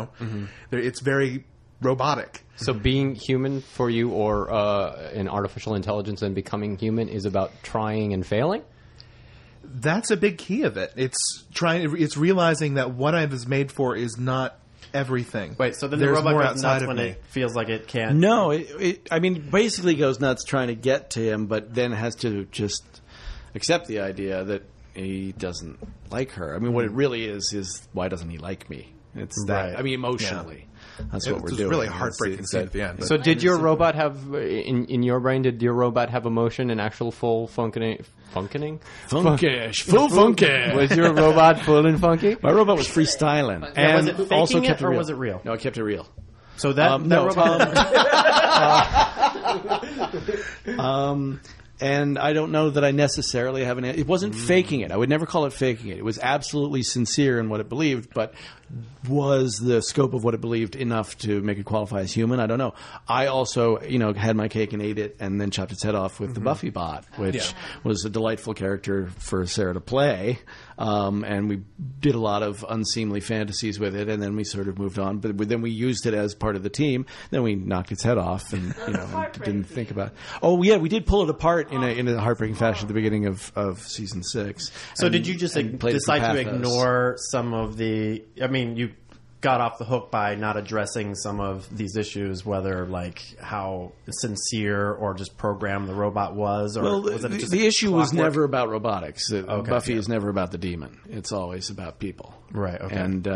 It's very robotic. So being human for you, or an artificial intelligence and becoming human, is about trying and failing? That's a big key of it. It's realizing that what I was made for is not everything. Wait, so then There's the robot more goes outside nuts of when me. it feels like it can't. No, I mean, basically goes nuts trying to get to him, but then has to just accept the idea that he doesn't like her. I mean, what it really is why doesn't he like me? It's that. Right. I mean, emotionally. That's what we're It's doing. really heartbreaking scene at the end. So did your robot have, in your brain, did your robot have emotion and actual full funkish? Funkish, full funky. Was your robot full and funky? My robot was freestyling, Was and it faking also it, kept it or real. was it real? No, I kept it real. So that No, robot. and I don't know that I necessarily have an. It wasn't faking it. I would never call it faking it. It was absolutely sincere in what it believed, but was the scope of what it believed enough to make it qualify as human? I don't know. I also, had my cake and ate it, and then chopped its head off with the Buffy bot, which was a delightful character for Sarah to play. And we did a lot of unseemly fantasies with it, and then we sort of moved on. But then we used it as part of the team. Then we knocked its head off, and didn't think about it. Oh yeah, we did pull it apart in a heartbreaking fashion at the beginning of season 6. So did you just and played it for decide to pathos. ignore some of the? I mean, you got off the hook by not addressing some of these issues, whether like how sincere or just programmed the robot was, or Well, was it just the issue was clockwork? never about robotics. Buffy yeah. is never about the demon. It's always about people. Right, okay. And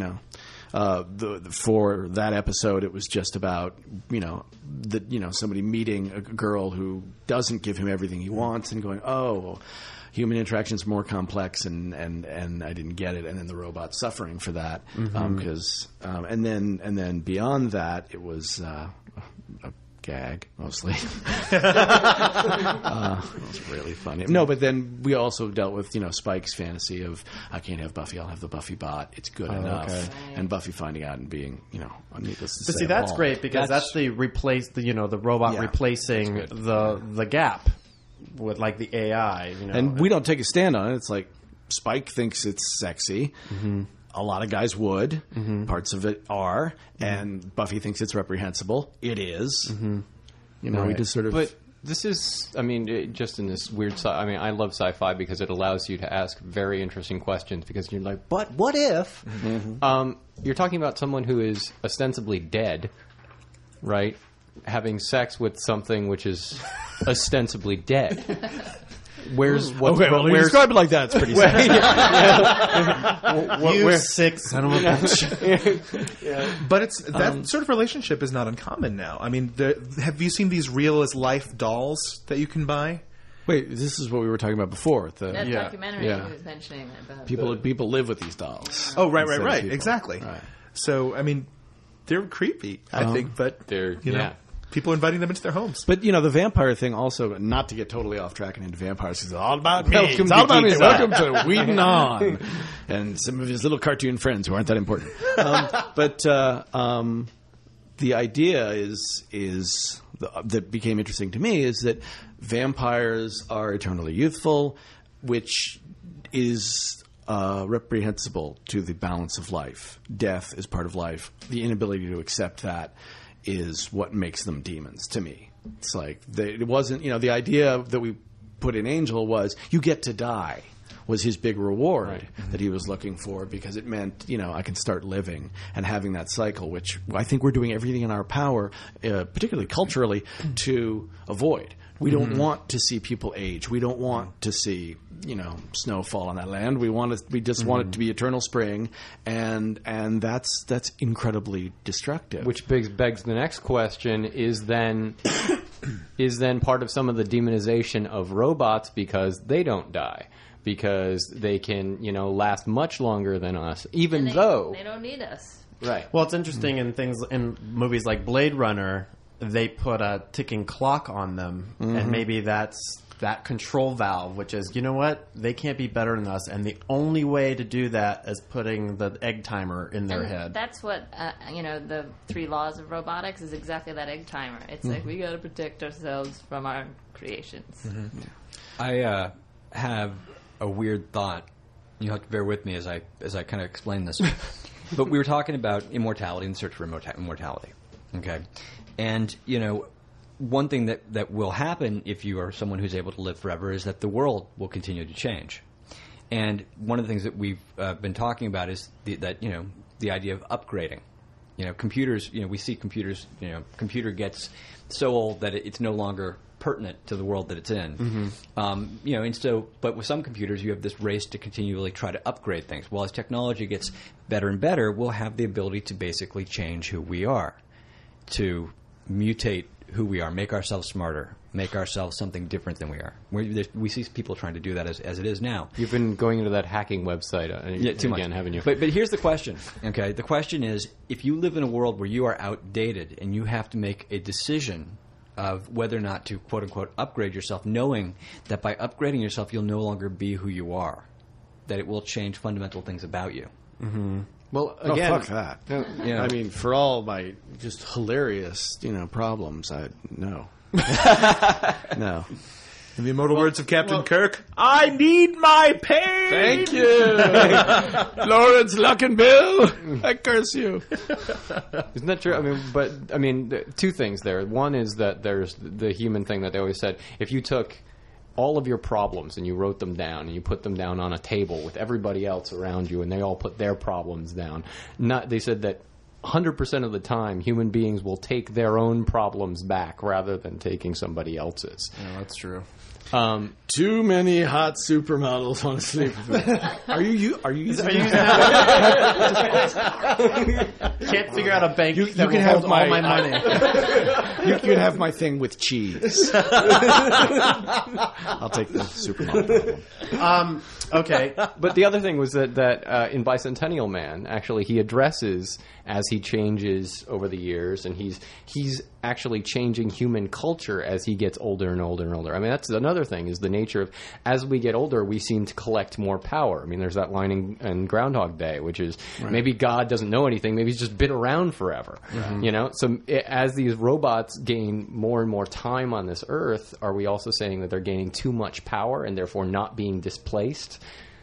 for that episode, it was just about somebody meeting a girl who doesn't give him everything he wants and going, oh. Human interaction is more complex, and I didn't get it, and then the robot suffering for that because and then beyond that, it was a gag mostly. It was really funny. No, but then we also dealt with Spike's fantasy of I can't have Buffy, I'll have the Buffy bot. It's good enough, okay. and Buffy finding out and being needless to But say. see, that's appalled. great because that's the robot Yeah, replacing the gap with like the AI. And we don't take a stand on it. It's like Spike thinks it's sexy. A lot of guys would. Parts of it are. And Buffy thinks it's reprehensible. It is. We just sort of... But this is, just in this weird I love sci-fi because it allows you to ask very interesting questions because you're like, but what if? You're talking about someone who is ostensibly dead, right? Having sex with something which is ostensibly dead. where's what's Okay, well, when you where's describe it like that, it's pretty sad. You sick son of a bitch. But that sort of relationship is not uncommon now. I mean, have you seen these real as life dolls that you can buy? Wait, this is what we were talking about before. That Yeah. documentary Yeah. he was mentioning about People live with these dolls. Oh, right, instead of people. exactly. Right. So, I mean, they're creepy, I think, but They're- you know, yeah. people are inviting them into their homes. But the vampire thing also, not to get totally off track and into vampires, it's all about me. Welcome It's to all about me. Geeks Welcome to Whedon On, and some of his little cartoon friends who aren't that important. The idea that became interesting to me is that vampires are eternally youthful, which is reprehensible to the balance of life. Death is part of life. The inability to accept that is what makes them demons to me. It's like it wasn't, the idea that we put in Angel was you get to die was his big reward that he was looking for, because it meant, I can start living and having that cycle, which I think we're doing everything in our power, particularly culturally, to avoid. We don't want to see people age. We don't want to see, snow fall on that land. We just want it to be eternal spring, and that's incredibly destructive. Which begs the next question: is then part of some of the demonization of robots because they don't die, because they can last much longer than us, even though they don't need us. right. Well, it's interesting in movies like Blade Runner, they put a ticking clock on them, and maybe that's that control valve, which is, they can't be better than us, and the only way to do that is putting the egg timer in their And head. that's what the 3 laws of robotics is exactly that egg timer. It's like we got to protect ourselves from our creations. I have a weird thought. You'll have to bear with me as I kind of explain this. But we were talking about immortality and the search for immortality. Okay, and one thing that will happen if you are someone who's able to live forever is that the world will continue to change. And one of the things that we've been talking about is the idea of upgrading. Computers. We see computers. Computer gets so old that it's no longer pertinent to the world that it's in. And so, but with some computers, you have this race to continually try to upgrade things. Well, as technology gets better and better, we'll have the ability to basically change who we are, to mutate who we are, make ourselves smarter, make ourselves something different than we are. We see people trying to do that as it is now. You've been going into that hacking website Too much. again, haven't you? But here's the question. Okay, the question is, if you live in a world where you are outdated and you have to make a decision of whether or not to quote unquote upgrade yourself, knowing that by upgrading yourself you'll no longer be who you are, that it will change fundamental things about you. Well, Oh, again, fuck that. I mean, for all my just hilarious, problems, no. No. In the immortal words of Captain Kirk, I need my pain! Thank you. Lawrence Luckinbill, I curse you. Isn't that true? Two things there. One is that there's the human thing that they always said. If you took all of your problems and you wrote them down and you put them down on a table with everybody else around you and they all put their problems down, they said that 100% of the time human beings will take their own problems back rather than taking somebody else's. Yeah, that's true. Too many hot supermodels want to sleep with me. Are you using Can't figure out a bank You that can will have hold my- all my money. You can have my thing with cheese. I'll take the supermodel problem. Okay. But the other thing was that in Bicentennial Man, actually, he addresses as he changes over the years, and he's actually changing human culture as he gets older and older and older. I mean, that's another thing, is the nature of, as we get older, we seem to collect more power. I mean, there's that line in Groundhog Day, which is maybe God doesn't know anything, maybe he's just been around forever. So as these robots gain more and more time on this earth, are we also saying that they're gaining too much power and therefore not being displaced?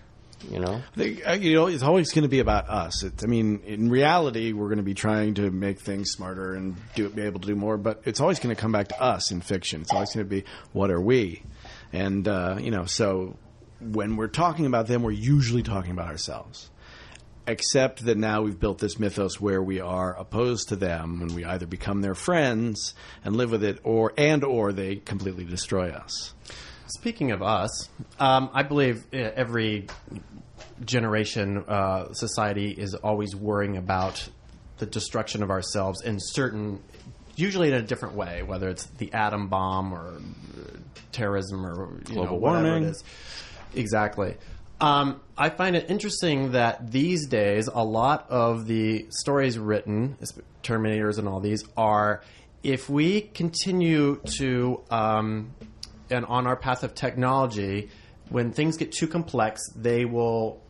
It's always going to be about us. In reality, we're going to be trying to make things smarter and be able to do more, but it's always going to come back to us in fiction. It's always going to be, what are we? And, so when we're talking about them, we're usually talking about ourselves. Except that now we've built this mythos where we are opposed to them, and we either become their friends and live with it, or they completely destroy us. Speaking of us, I believe every generation, society is always worrying about the destruction of ourselves in usually in a different way, whether it's the atom bomb or terrorism or Global whatever warming. it is. Exactly. I find it interesting that these days a lot of the stories written, Terminators and all these, are if we continue to and on our path of technology, when things get too complex, they will,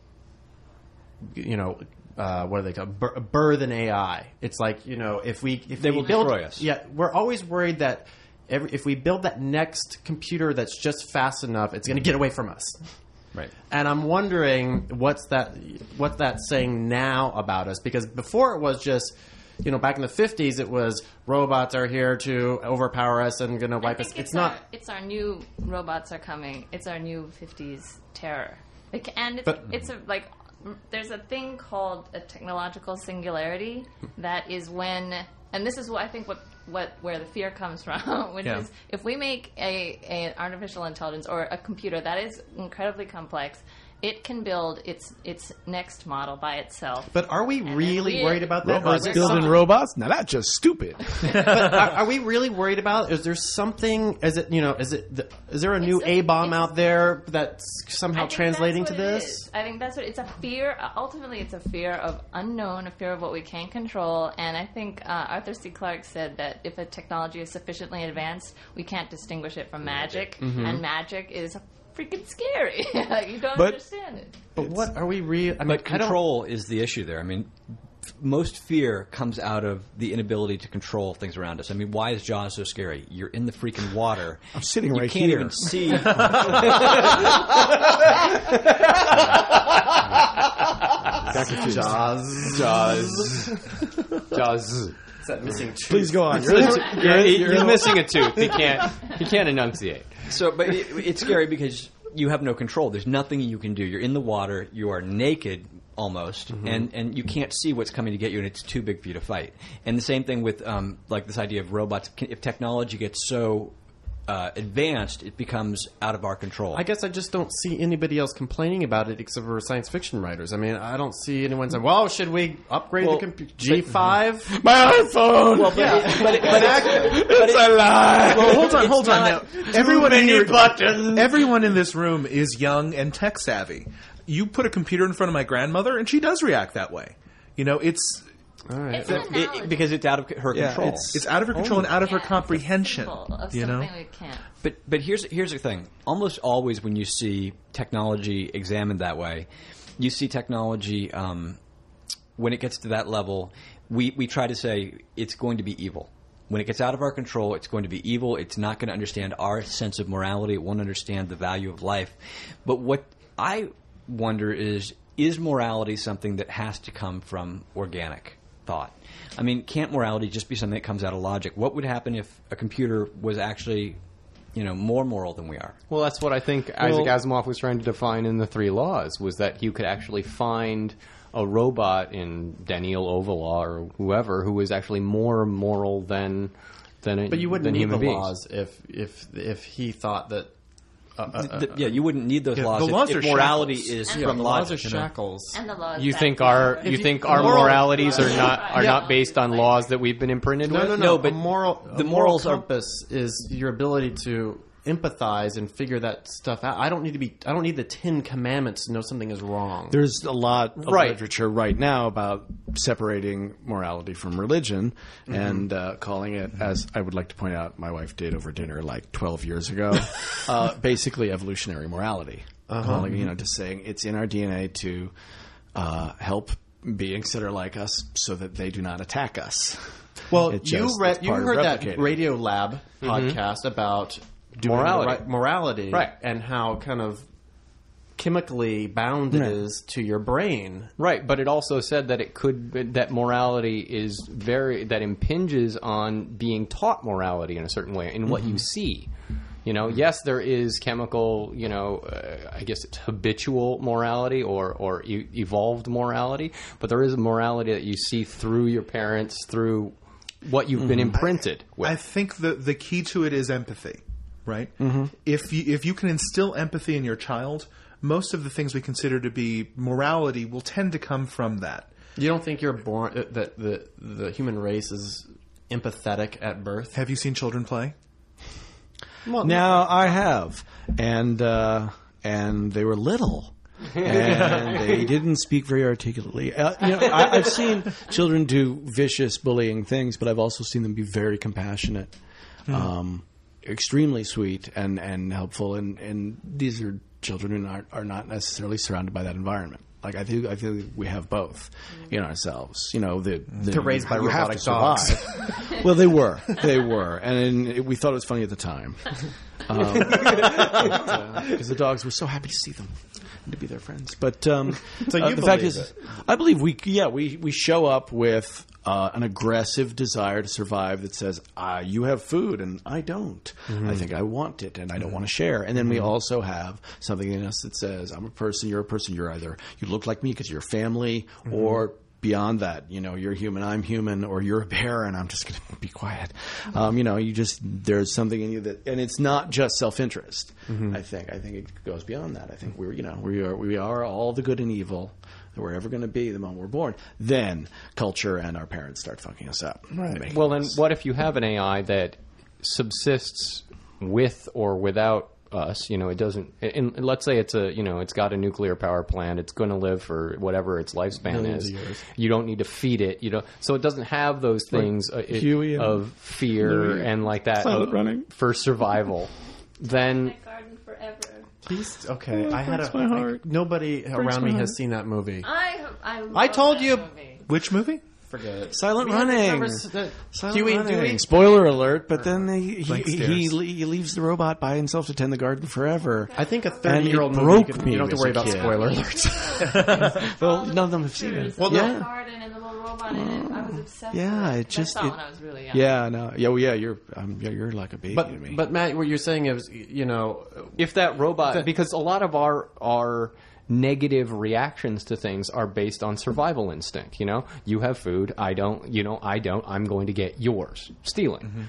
what do they call it? Birth an AI. It's like, if They will build, destroy us. Yeah, we're always worried that if we build that next computer that's just fast enough, it's going to get away from us. Right. And I'm wondering what's that saying now about us? Because before it was just, back in the 50s, it was robots are here to overpower us and going to wipe us. It's not. It's our new robots are coming. It's our new 50s terror. There's a thing called a technological singularity that is when, and this is what I think where the fear comes from, which is if we make an artificial intelligence or a computer that is incredibly complex, it can build its next model by itself. But are we really worried about that? Robots building robots? Now that's just stupid. But are we really worried about it? Is there something? Is there a new A bomb out there that's somehow translating to this? I think that's what it's a fear. Ultimately, it's a fear of unknown, a fear of what we can't control. And I think Arthur C. Clarke said that if a technology is sufficiently advanced, we can't distinguish it from magic, and magic is freaking scary. You don't understand it. But what are we really? But control is the issue there. I mean, most fear comes out of the inability to control things around us. I mean, why is Jaws so scary? You're in the freaking water. I'm sitting right here. You can't even see. Jaws. It's that missing tooth. Please go on. He's missing a tooth. He can't enunciate. But it's scary because you have no control. There's nothing you can do. You're in the water. You are naked almost, and you can't see what's coming to get you, and it's too big for you to fight. And the same thing with this idea of robots. If technology gets so advanced, it becomes out of our control. I guess I just don't see anybody else complaining about it except for science fiction writers. I mean, I don't see anyone saying, well, should we upgrade the computer? G5? My iPhone! Well, It's a lie! Well, hold on now. Everyone in this room is young and tech savvy. You put a computer in front of my grandmother, and she does react that way. It's... All right. It's an analogy. because it's out of her control. It's out of her control and out of her comprehension. Of something we can't. But here's the thing. Almost always when you see technology examined that way, you see technology when it gets to that level, we try to say it's going to be evil. When it gets out of our control, it's going to be evil. It's not going to understand our sense of morality. It won't understand the value of life. But what I wonder is morality something that has to come from organic thought? I mean, can't morality just be something that comes out of logic? What would happen if a computer was actually, more moral than we are? Well, that's what I think Isaac Asimov was trying to define in the Three Laws, was that you could actually find a robot in Daniel Ovallah or whoever who is actually more moral than But you wouldn't need the beings. laws if he thought that. You wouldn't need those laws. The laws if are morality shackles. is Yeah, from the laws logic. are shackles. And the laws. You that think we our have. moralities are not based on laws that we've been imprinted with? No. but the moral morals are- compass is your ability to empathize and figure that stuff out. I don't need the 10 Commandments to know something is wrong. There's a lot of Right. literature right now about separating morality from religion and calling it, as I would like to point out, my wife did over dinner like 12 years ago, basically evolutionary morality. Calling, just saying it's in our DNA to help beings that are like us so that they do not attack us. Well, It's you just- it's part of heard that replicating. Radio Lab podcast about doing Morality. morality, Right. and how kind of chemically bound it is to your brain. Right, but it also said that that morality is that impinges on being taught morality in a certain way, in what you see. Yes, there is chemical, I guess it's habitual morality or evolved morality, but there is a morality that you see through your parents, through what you've been imprinted with. I think the key to it is empathy. right? If you can instill empathy in your child, most of the things we consider to be morality will tend to come from that. You don't think you're born that the human race is empathetic at birth? Have you seen children play? Now I have, and they were little, and they didn't speak very articulately. I've seen children do vicious bullying things, but I've also seen them be very compassionate, extremely sweet and helpful. And these are children who are not necessarily surrounded by that environment. Like I feel we have both in ourselves. They're raised by you have robotic to survive. dogs. Well, they were, and we thought it was funny at the time because the dogs were so happy to see them and to be their friends. But you the fact believe is, it? I believe we show up with an aggressive desire to survive that says, you have food and I don't. I think I want it and I don't want to share. And then we also have something in us that says, I'm a person, you're either you look like me because you're family or beyond that, you're human, I'm human, or you're a bear and I'm just going to be quiet. There's something in you that, and it's not just self-interest. I think it goes beyond that. I think we are all the good and evil that we're ever going to be the moment we're born. Then culture and our parents start fucking us up. Right. Well, then what if you have an AI that subsists with or without us? It doesn't. And let's say it's it's got a nuclear power plant. It's going to live for whatever its lifespan is. You don't need to feed it. So it doesn't have those things of fear and like that running for survival. Then. Garden Forever. Please, okay. Oh, I had my heart. nobody around me has seen that movie. I told love you- that movie. Which movie? Forget it. Silent We haven't running. ever s- the- Silent Huey and running. Dewey? Spoiler alert! But then Blank he stares. leaves the robot by himself to tend the garden forever. I think a And it 30-year-old movie, broke you me don't have to as worry a about kid. spoiler alerts. Well, none of them have seen it. Well, no. yeah. Garden and the little robot in it. I was obsessed. Yeah, with it just- I saw it- when I was really young. Yeah, no, yeah, well, yeah. You're like a baby to me. But Matt, what you're saying is, If that robot, because a lot of our negative reactions to things are based on survival instinct. You have food, I don't. I'm going to get yours. Stealing.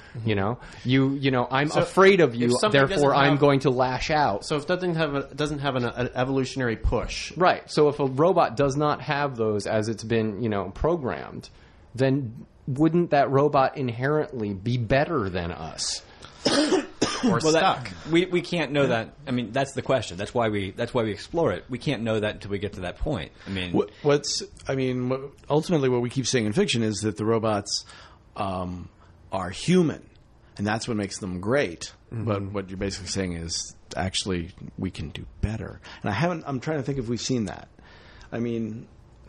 I'm afraid of you, if something therefore doesn't I'm have- going to lash out. so if that doesn't have an evolutionary push, Right. So if a robot does not have those as it's been, programmed, then wouldn't that robot inherently be better than us? or stuck. We can't know that. I mean, that's the question. That's why we explore it. We can't know that until we get to that point. I mean, Ultimately, what we keep saying in fiction is that the robots are human, and that's what makes them great. But what you're basically saying is actually we can do better. And I'm trying to think if we've seen that. I mean,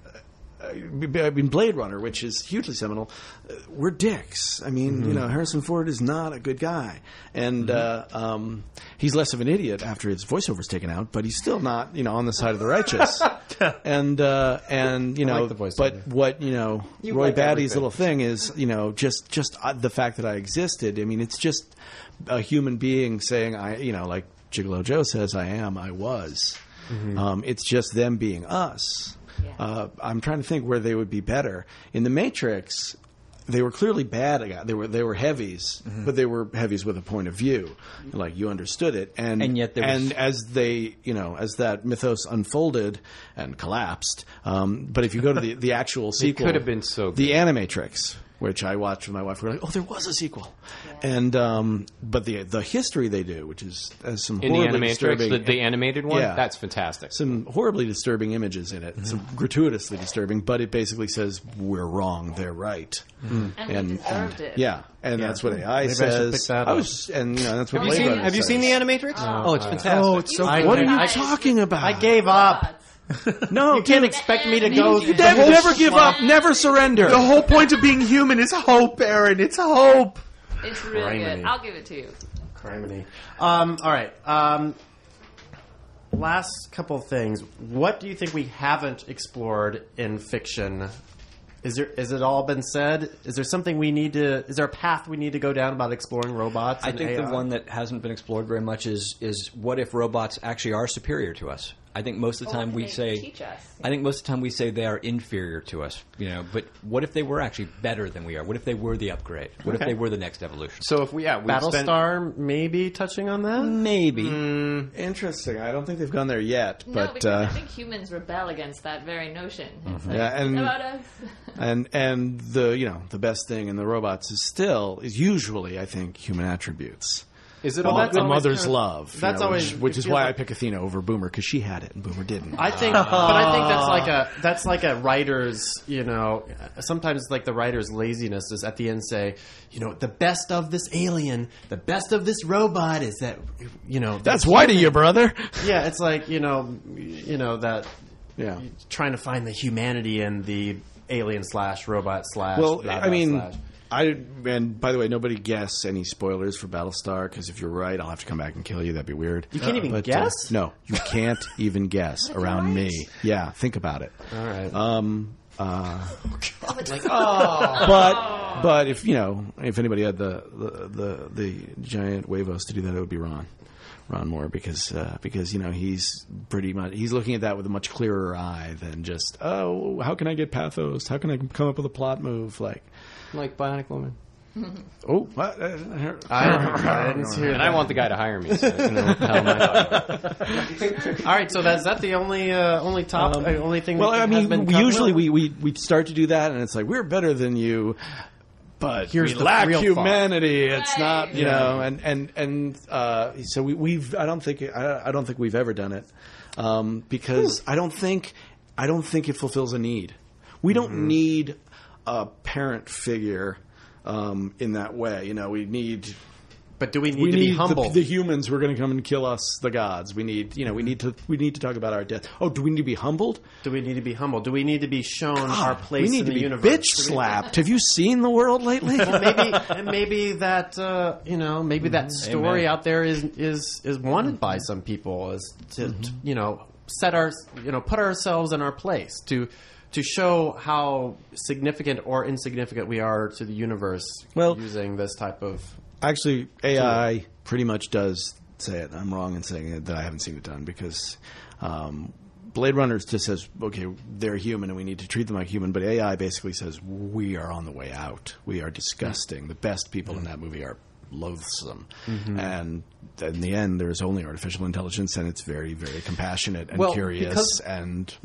Blade Runner, which is hugely seminal, we're dicks. I mean, Harrison Ford is not a good guy, and he's less of an idiot after his voiceover's taken out, but he's still not, on the side of the righteous. and like the voiceover. but what Roy like Batty's everything. little thing is, just the fact that I existed. I mean, it's just a human being saying, like Gigolo Joe says, I was. It's just them being us. Yeah. I'm trying to think where they would be better. In The Matrix, they were clearly bad. They were heavies, but they were heavies with a point of view. Like you understood it, and yet there was- as they, as that mythos unfolded and collapsed. But if you go to the actual sequel, could have been so good. The Animatrix, which I watched with my wife, we were like, oh, there was a sequel. And but the history they do, which is some In the horribly Animatrix, disturbing, the animated one, Yeah. that's fantastic. some horribly disturbing images in it, some gratuitously disturbing, but it basically says we're wrong, they're right, And we deserved it. yeah, and that's what AI Maybe I should says. pick that I up. was, and that's what Have you Blade seen Runner says. the Animatrix? Oh, it's fantastic. Oh, it's so I- What are you I- talking about? I gave up. No, You can't expect me to go. You never give up, never surrender. The whole point of being human is hope, Aaron. It's hope. It's really Criminy. good. I'll give it to you. Criminy. All right. Last couple of things. What do you think we haven't explored in fiction? Has it all been said? Is there something we need to? Is there a path we need to go down about exploring robots? I and think the AI? one that hasn't been explored very much is what if robots actually are superior to us? I think most of the time we say teach us. I think most of the time we say they are inferior to us, but what if they were actually better than we are? What if they were the upgrade? What if they were the next evolution? So if we spent Battlestar maybe touching on that? Maybe. Interesting. I don't think they've gone there yet, No, but because I think humans rebel against that very notion. It's like, yeah, and it's about us. and the best thing in the robots is usually, I think, human attributes. is it Well, all that's A good? always mother's kind of- love. that's always- which it is feels why like- I pick Athena over Boomer, because she had it and Boomer didn't. I think, but I think that's like a writer's. Sometimes like the writer's laziness is at the end say, the best of this alien, the best of this robot is that, That's white of you, brother. Yeah, it's like that. Yeah. Trying to find the humanity in the alien / robot / Well, blah, I blah, mean, slash. and by the way, nobody guess any spoilers for Battlestar, because if you're right, I'll have to come back and kill you. That'd be weird. You can't even But, guess? no, you can't even guess around me. Yeah, think about it. All right. But if anybody had the giant huevos to do that, it would be Ron Moore, because he's pretty much looking at that with a much clearer eye than just, oh, how can I get pathos? How can I come up with a plot move like Bionic Woman. oh what? I didn't hear And that. I want the guy to hire me. So, what the hell am I talking about? All right, so is that the only only thing? Well, that I has mean, been covered? usually we start to do that, and it's like, we're better than you, but Here's we the lack real humanity. It's not, Right. and so we've. I don't think we've ever done it, because I don't think it fulfills a need. We don't need a parent figure in that way. We need. But do we need to be humble? The humans who are going to come and kill us, the gods. We need to talk about our death. Oh, do we need to be humbled? Do we need to be humble? Do we need to be shown our place we need in to the be universe? bitch slapped. Have you seen the world lately? Maybe that maybe that story out there is wanted by some people, is to set our put ourselves in our place to show how significant or insignificant we are to the universe. Well- using this type of. Actually, AI pretty much does say it. I'm wrong in saying it, that I haven't seen it done, because Blade Runner just says, okay, they're human and we need to treat them like human, but AI basically says, we are on the way out. We are disgusting. The best people in that movie are loathsome. And in the end, there's only artificial intelligence, and it's very, very compassionate and curious and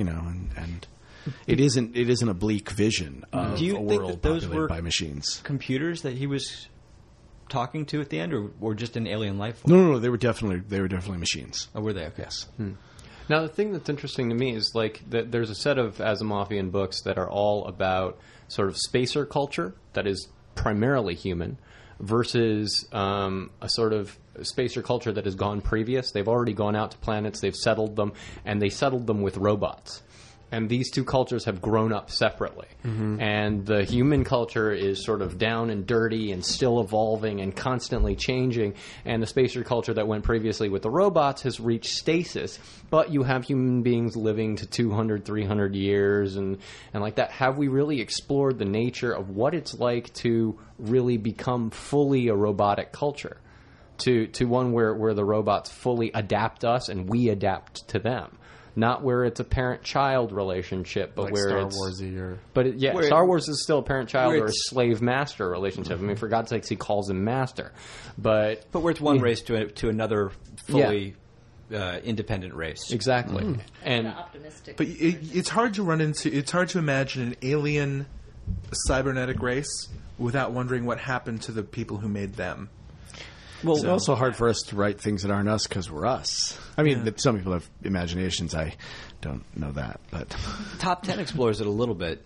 and it isn't a bleak vision of Do you a think world that those populated were by machines. computers that he was talking to at the end, or just an alien life form? No, they were definitely machines. Oh, were they? Okay. Yes. Now, the thing that's interesting to me is that there's a set of Asimovian books that are all about sort of spacer culture that is primarily human versus a sort of spacer culture that has gone previous. They've already gone out to planets, they've settled them, and they settled them with robots. And these two cultures have grown up separately. And the human culture is sort of down and dirty and still evolving and constantly changing. And the spacer culture that went previously with the robots has reached stasis. But you have human beings living to 200, 300 years and like that. Have we really explored the nature of what it's like to really become fully a robotic culture? To one where the robots fully adapt us and we adapt to them? Not where it's a parent-child relationship, but Like where Star it's Warsy or But Star Wars is still a parent-child where or a it's- slave-master relationship. I mean, for God's sakes, he calls him master. But where it's one race to another fully independent race. exactly, and Optimistic. But it's hard to imagine an alien cybernetic race without wondering what happened to the people who made them. Well, it's also hard for us to write things that aren't us because we're us. I mean, that some people have imaginations. I don't know that, but Top 10 explores it a little bit,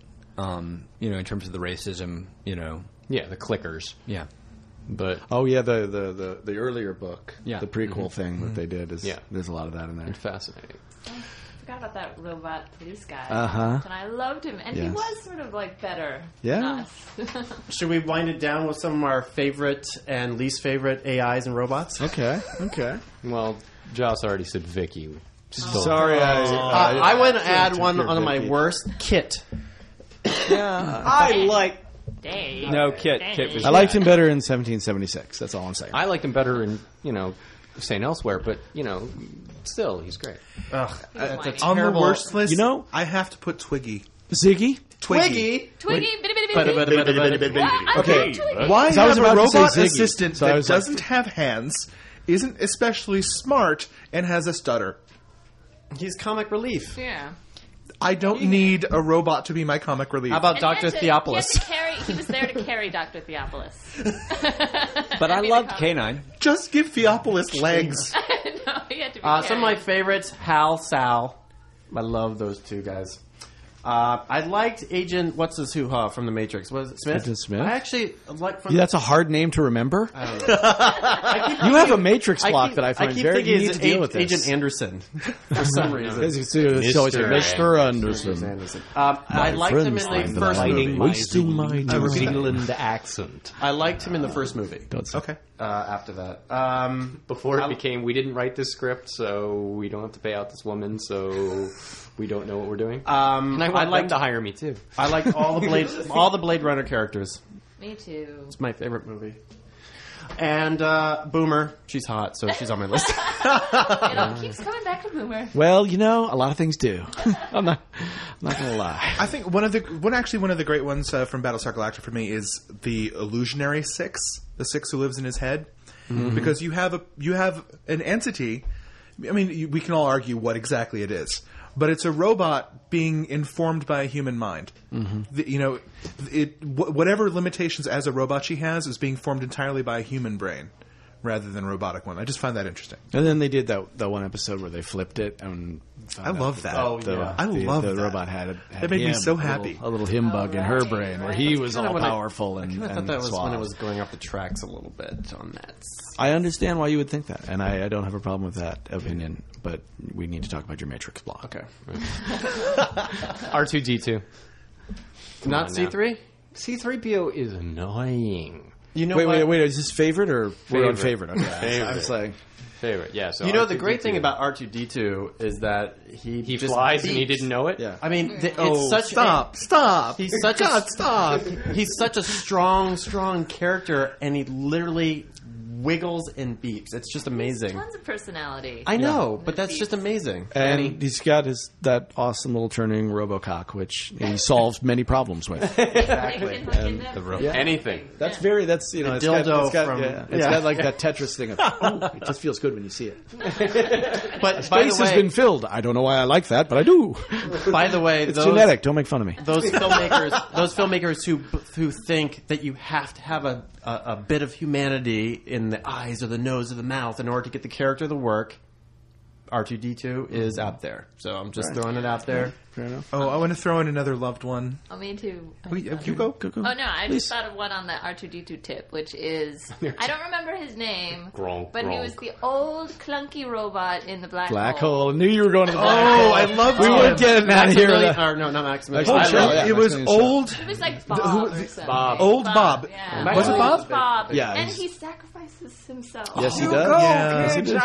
in terms of the racism, yeah, the clickers. Yeah. But oh yeah, the earlier book, Yeah. the prequel thing that they did is Yeah. there's a lot of that in there. fascinating. I forgot about that robot police guy. Uh-huh. And I loved him. And he Yes. was sort of like better Yeah. than us. should we wind it down with some of our favorite and least favorite AIs and robots? Okay. Well, Joss already said Vicky. Sorry, I want to add one Here, on my Vicky. worst, Kit. I like. Dang. No, Kit Dang. was- I liked him better in 1776. That's all I'm saying. I liked him better in St. Elsewhere, but still, he's great. Ugh, that's a On the terrible. worst list, You know- I have to put Twiggy. Ziggy? Twiggy. Twiggy, bitty, bitty, bitty, bitty. What? I Okay. love Twiggy. Why So I was have a about to say robot Ziggy, assistant so I that was like- doesn't have hands, isn't especially smart, and has a stutter? He's comic relief. Yeah. I don't need a robot to be my comic relief. How about And Dr. he had to- Theopolis? He was there to carry Dr. Theopolis. But I loved K9. Just give Theopolis legs. No, he had to be Some of my carried. favorites, Hal, Sal. I love those two guys. I liked Agent What's His Hoo-Ha from The Matrix. Was it Smith? Agent Smith? I actually like from Yeah, that's a hard name to remember. I don't know. You have a Matrix block keep- that I find keep very thinking you need it's to deal with this. Agent Anderson for some reason. Mr. Anderson. I liked him in the first movie. Wasting my time. England accent. I liked him in the first movie. Don't say. Okay. After that, Before it became, we didn't write this script, so we don't have to pay out this woman, so we don't know what we're doing. And I want them liked to hire me too. I liked all the Blade Runner characters. Me too. It's my favorite movie. And Boomer, she's hot, so she's on my list. It keeps coming back to Boomer. Well, a lot of things do. I'm not gonna lie. I think one of the great ones from Battlestar Galactica for me is the illusionary Six, the Six who lives in his head, because you have an entity. I mean, we can all argue what exactly it is, but it's a robot being informed by a human mind. Whatever limitations as a robot she has is being formed entirely by a human brain rather than a robotic one. I just find that interesting. And then they did that one episode where they flipped it, and I love that. Oh, yeah. I love the that. robot had That made me him, so happy. A little him bug in her right, brain, where right. he was Kinda all when I- powerful and I thought and that was when it suave. was going off the tracks a little bit on that. I understand why you would think that, and I don't have a problem with that opinion. But we need to talk about your Matrix block. Okay. R2D2. Not on now. C3? C3PO is annoying. You know Wait, what? wait. Is this favorite or we're on Favorite. favorite? Okay, Favorite. I'm saying. Favorite, yeah. So You know, the R2D2. great thing about R2D2 is that he just flies and he beeps. didn't know it. Yeah. I mean, Oh, it's such stop! He's such God, a stop! He's such a strong character, and he literally wiggles and beeps. It's just amazing. Tons of personality. I know, but that's just amazing. And he's got that awesome little turning RoboCop, which he solves many problems with. Exactly. Anything. That's very. That's it's dildo got, from- it's got like that Tetris thing of it just feels good when you see it. But by Space the has way, been filled. I don't know why I like that, but I do. by the way, It's genetic. Don't make fun of me. Those filmmakers who think that you have to have a bit of humanity in the eyes or the nose or the mouth in order to get the character to work, R2D2 is out there. So I'm just throwing it out there. Fair enough. Oh, I want to throw in another loved one. Oh, me too. You go. Go. Oh no, I just thought of one on the R2D2 tip, which is I don't remember his name, Gronk, but he Gronk. was the old clunky robot in the black Hole. I knew you were going to the black Oh, hole. I love We him. were getting out of here. with that. Or no, not Maximilian. Oh, Oh, sure, yeah. it was Maximilian old. It was like Bob or something. Old Bob. Yeah. Was it Bob? Bob. Yeah, And he's- he sacrifices himself. Yes, he does. Yeah. Yes, he does.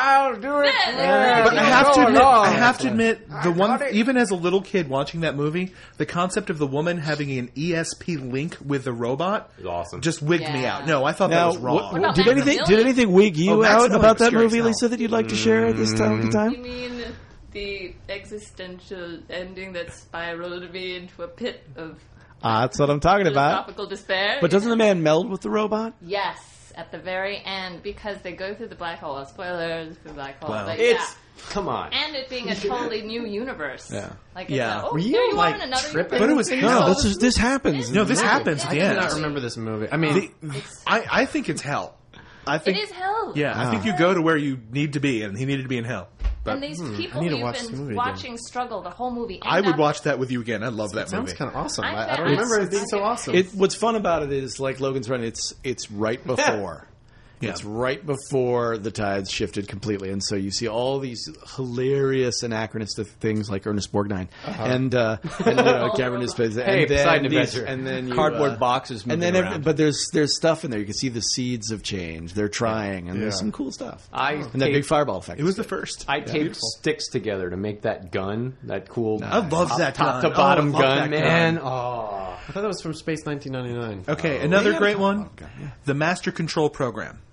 But I have to admit, the one, even as a little kid watching that movie, the concept of the woman having an ESP link with the robot Is awesome. just wigged me Yeah. out. No, I thought that Now, was wrong. about did anything Maximilian? wig you Oh, out Maximilian about was that scary movie, as hell. Lisa, that you'd like to share at this time? You time? mean the existential ending that spiraled me into a pit of That's what I'm talking about. philosophical despair? But doesn't the man meld with the robot? Yes, at the very end, because they go through the black hole. Spoilers for the black hole. Wow. But It's come on. and it being a totally new universe. Yeah. Like, Yeah. it's a, Were you, there you like, are in another tripping? universe. But it was No, hell. this happens. No, this happens at I the do end. not remember this movie. I mean, I think it's hell. I It think is hell. Yeah, I think you go to where you need to be, and he needed to be in hell. And these people I need to you've watch this been movie watching struggle the whole movie. I end would up- watch that with you again. I love that sounds movie. kind of awesome. I I don't bet- remember it being so awesome. What's fun about it is, like Logan's running, it's right before. Yeah. It's right before the tides shifted completely, and so you see all these hilarious anachronistic things like Ernest Borgnine and Cameron is and Hey, then Poseidon these- Adventure. and then you, Cardboard boxes and moving then around. but there's stuff in there. You can see the seeds of change. They're trying, and there's some cool stuff. And that big fireball effect. It was the first. I taped sticks together to make that gun, that cool I love that top gun. to bottom Oh, I love gun, that man. gun. Oh, I thought that was from Space 1999. Okay, another great one. The Master Control Program. Oh,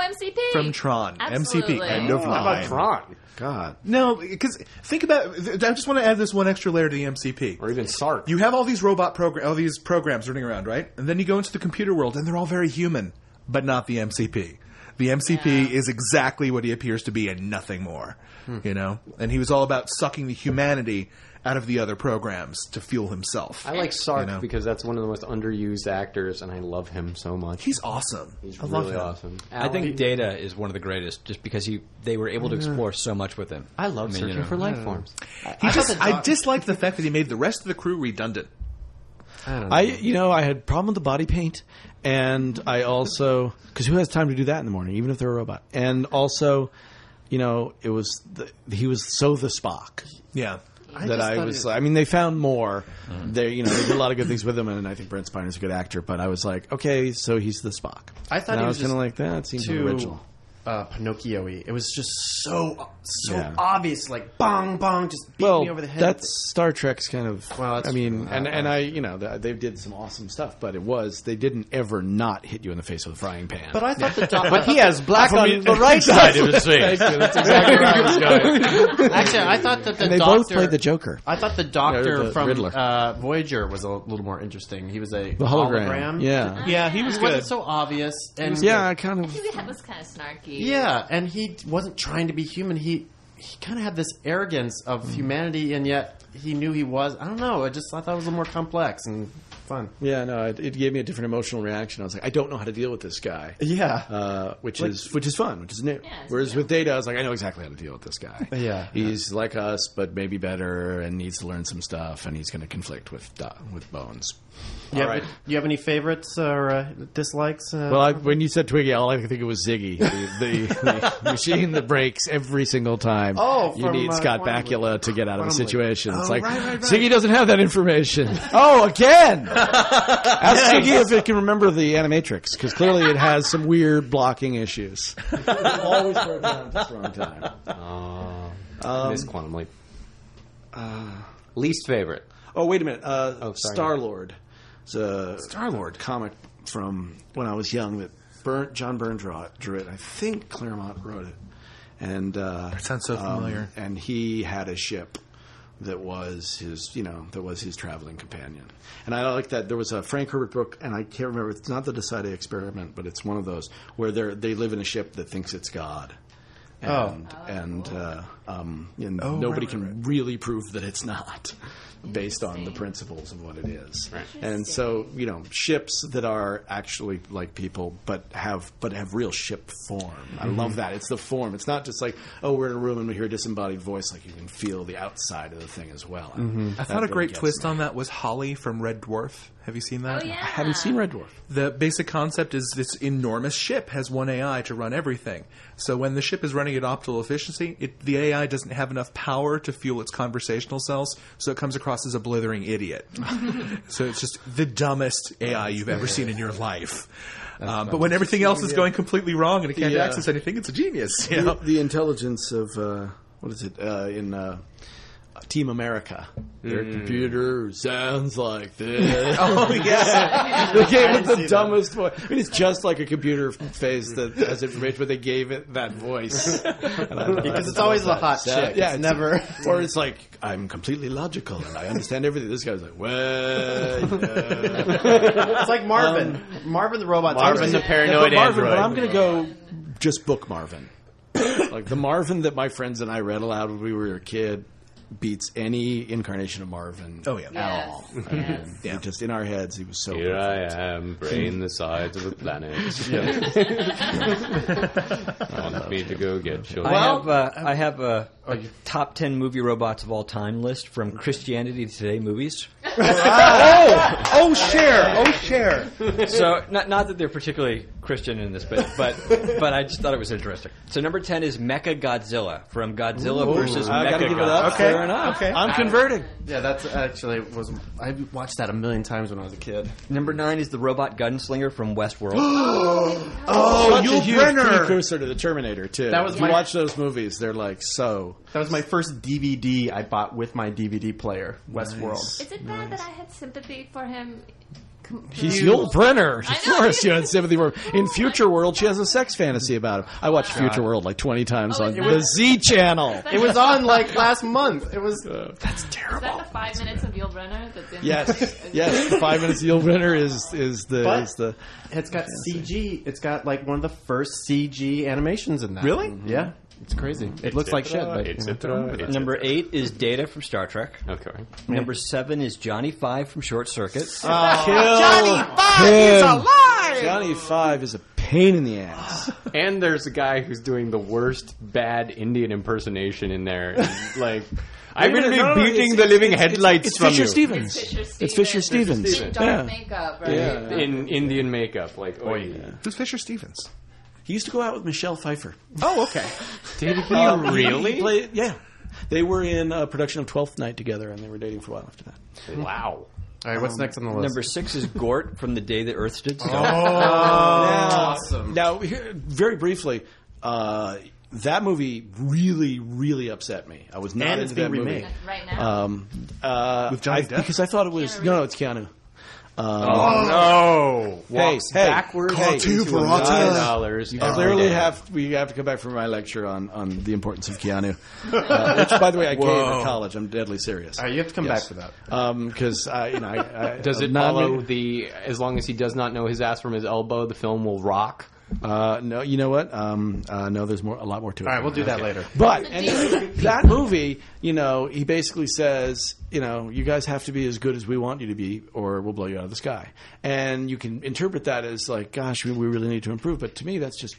MCP from Tron. Absolutely. MCP. And no How fine. about Tron? God. No, because think about. I just want to add this one extra layer to the MCP. Or even Sark. You have all these all these programs running around, right? And then you go into the computer world, and they're all very human, but not the MCP. The MCP is exactly what he appears to be, and nothing more. You know, and he was all about sucking the humanity out of the other programs to fuel himself. I like Sark You know? because that's one of the most underused actors, and I love him so much. He's awesome. He's I love really him. awesome. I think Data is one of the greatest, just because they were able to explore so much with him. I love mean, searching you know. for life forms. I disliked the fact that he made the rest of the crew redundant. I had a problem with the body paint, and I also because who has time to do that in the morning, even if they're a robot? And also, he was so the Spock. Yeah. I mean, they found more. They did a lot of good things with him, and I think Brent Spiner's a good actor. But I was like, okay, so he's the Spock. I thought and he I was was kind of just like that. Seems too original. Pinocchio-y. It was just so Yeah. obvious, like bong bong, just beat me over the head. That's Star Trek's kind of. Well, that's I mean, true. they did some awesome stuff, but they didn't ever not hit you in the face with a frying pan. But I thought the But he has black on the right side of his face. Thank you. That's exactly where I was going. Actually, I thought that the And they doctor both played the Joker. I thought the doctor the from Riddler. Voyager was a little more interesting. He was a The hologram. Yeah. Yeah, he was It good. wasn't so obvious, and Yeah, I kind I of. think that was kind of snarky. yeah, and he wasn't trying to be human. He kind of had this arrogance of humanity, and yet he knew he was. I don't know. I thought it was a little more complex and fun. Yeah, no, it gave me a different emotional reaction. I was like, I don't know how to deal with this guy. Yeah. Which is fun, which is new. Yeah, it's Whereas new. with Data, I was like, I know exactly how to deal with this guy. Yeah. He's like us, but maybe better, and needs to learn some stuff, and he's going to conflict with Bones. You have any favorites or dislikes? Well, when you said Twiggy, all I could think of was Ziggy, the machine that breaks every single time. Oh, you from, need Scott Quantum Leap. Bakula to get out of a Quantum Leap. situation. It's like right. Ziggy doesn't have that information. Oh, again! Ask Ziggy if it can remember the Animatrix, because clearly it has some weird blocking issues. Always broken down at the wrong time. Miss Quantum Leap. Least favorite. Oh, wait a minute. sorry. Star-Lord. It's a Star-Lord. comic from when I was young that John Byrne drew it. I think Claremont wrote it. And That sounds so familiar. And he had a ship that was his traveling companion. And I like that there was a Frank Herbert book, and I can't remember. It's not the Decide Experiment, but it's one of those where they live in a ship that thinks it's God. And nobody can really prove that it's not, based on the principles of what it is. Right. And so, ships that are actually like people, but have real ship form. I love that. It's the form. It's not just like, oh, we're in a room and we hear a disembodied voice. Like, you can feel the outside of the thing as well. I thought a great twist on that was Holly from Red Dwarf. Have you seen that? Oh, yeah. I haven't seen Red Dwarf. The basic concept is this enormous ship has one AI to run everything. So when the ship is running at optimal efficiency, the AI doesn't have enough power to fuel its conversational cells, so it comes across as a blithering idiot. So it's just the dumbest AI you've ever seen in your life. But when everything else is going completely wrong and it can't access anything, it's a genius. You know? The intelligence of what is it in Team America? Their computer sounds like this. Oh yeah. They gave it the dumbest voice. I mean, it's just like a computer face that has information, but they gave it that voice. Because it's always the hot chick. Yeah, it's never. Or it's like, I'm completely logical and I understand everything. This guy's like, well, yeah. It's like Marvin. Marvin the robot. Marvin the paranoid Marvin, android. but I'm going to go just book Marvin. Like the Marvin that my friends and I read aloud when we were a kid beats any incarnation of Marvin. Oh, yeah. At all. And Yeah. just in our heads, he was so Here perfect. I am, brain the size of a planet. Want me to go get children? I have a top 10 movie robots of all time list from Christianity Today movies. Oh, share. So not that they're particularly Christian in this, but I just thought it was interesting. So number 10 is Mecha Godzilla from Godzilla versus I gotta Mecha give it up. Godzilla. Fair enough. Okay. I'm converting. Yeah, that's actually I watched that a million times when I was a kid. Number 9 is the robot gunslinger from Westworld. Such a Yul huge Brynner. precursor to the Terminator, too. That was if you my- watch those movies, they're like so. That was my first DVD I bought with my DVD player, Westworld. Is it bad that I had sympathy for him He's Yul Brynner. Of I know. course, she had sympathy for him. In Future World, she has a sex fantasy about him. I watched Future World like 20 times on the Z channel. It was on like last month. It was. That's Is terrible. that the 5 minutes of Yul Brynner that's in Yes. The 5 minutes of Yul Brynner is the. It's got CG. It's got like one of the first CG animations in that. Really? Yeah. It's crazy. It looks like shit. But Number 8 is Data from Star Trek. Okay. Number 7 is Johnny Five from Short Circuit. Johnny Five is alive! Johnny Five is a pain in the ass. And there's a guy who's doing the worst bad Indian impersonation in there. Like, I'm going to be beating the living headlights it's from Fisher you. Stevens. It's Fisher Stevens. in dark makeup, right? In Indian makeup. Like, Who's Fisher Stevens? He used to go out with Michelle Pfeiffer. Oh, okay. Did he really? Yeah. They were in a production of 12th Night together, and they were dating for a while after that. Wow. all right, what's next on the list? Number 6 is Gort from The Day the Earth Stood Still. Awesome. Now, here, very briefly, that movie really, really upset me. I was not And into it's being that movie. remade. Right now. With Johnny Depp? Because I thought it was... Keanu No, it's Keanu. No. Walks backwards hey, into $1 million. You clearly we have to come back from my lecture on the importance of Keanu, which, by the way, I gave at college. I'm deadly serious. All right, you have to come back for that. Because I Does it follow as long as he does not know his ass from his elbow, the film will rock? No, you know what? No, there's a lot more to it. All right, we'll do that later. But anyway, that movie, he basically says, you guys have to be as good as we want you to be, or we'll blow you out of the sky. And you can interpret that as like, gosh, we really need to improve. But to me, that's just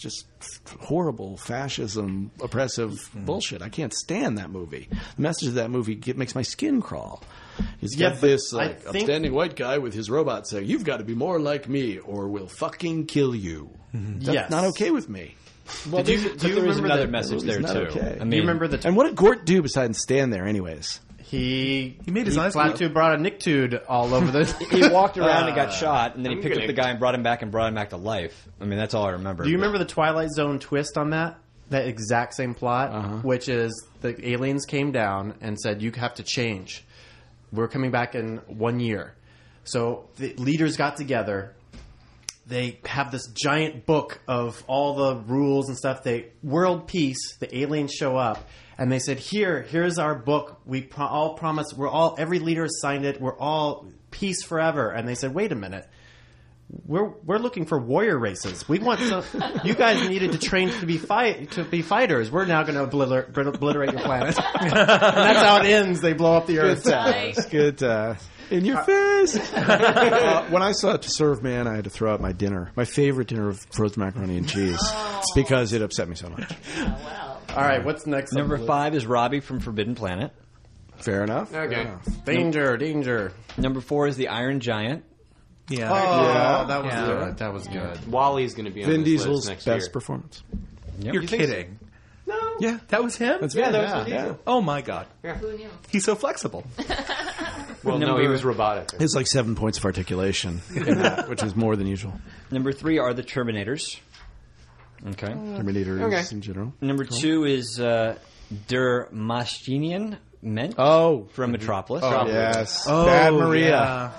horrible fascism, oppressive bullshit. I can't stand that movie. The message of that movie makes my skin crawl. He's got this upstanding white guy with his robot saying, "You've got to be more like me, or we'll fucking kill you." That's not okay with me. Well, do you remember another message there, not too. okay. I mean, Do you remember the... And what did Gort do besides stand there, anyways? He made his eyes flat glow. tube brought a Nicktude all over the... he walked around and got shot, and then he picked up the guy and brought him back to life. I mean, that's all I remember. Do you remember the Twilight Zone twist on that? That exact same plot, which is the aliens came down and said, you have to change. We're coming back in 1 year. So the leaders got together. They have this giant book of all the rules and stuff. World peace. The aliens show up. And they said, here's our book. We all promise. Every leader has signed it. We're all peace forever. And they said, wait a minute. We're looking for warrior races. We want some. You guys needed to train to be fighters. We're now going to obliterate your planet. And that's how it ends. They blow up the Earth. Good. In your face. When I saw To Serve Man, I had to throw out my dinner. My favorite dinner of frozen macaroni and cheese, because it upset me so much. Well, All right, what's next? on Number the list? 5 is Robbie from Forbidden Planet. Fair enough. Okay. Fair enough. Danger. Number 4 is The Iron Giant. Yeah. That was good. That was good. Wally's going to be on Vin this Diesel's list next best year. performance. You're kidding. No. Yeah, that was him? That's Yeah, Vin. that was Vin Diesel. Oh, my God. who knew? He's so flexible. Well, no, he was robotic. It's like 7 points of articulation in that, which is more than usual. Number 3 are The Terminators. Okay. Terminators in general. Number 2 is Der Maschinen Mensch from Metropolis. Yes. Bad Maria.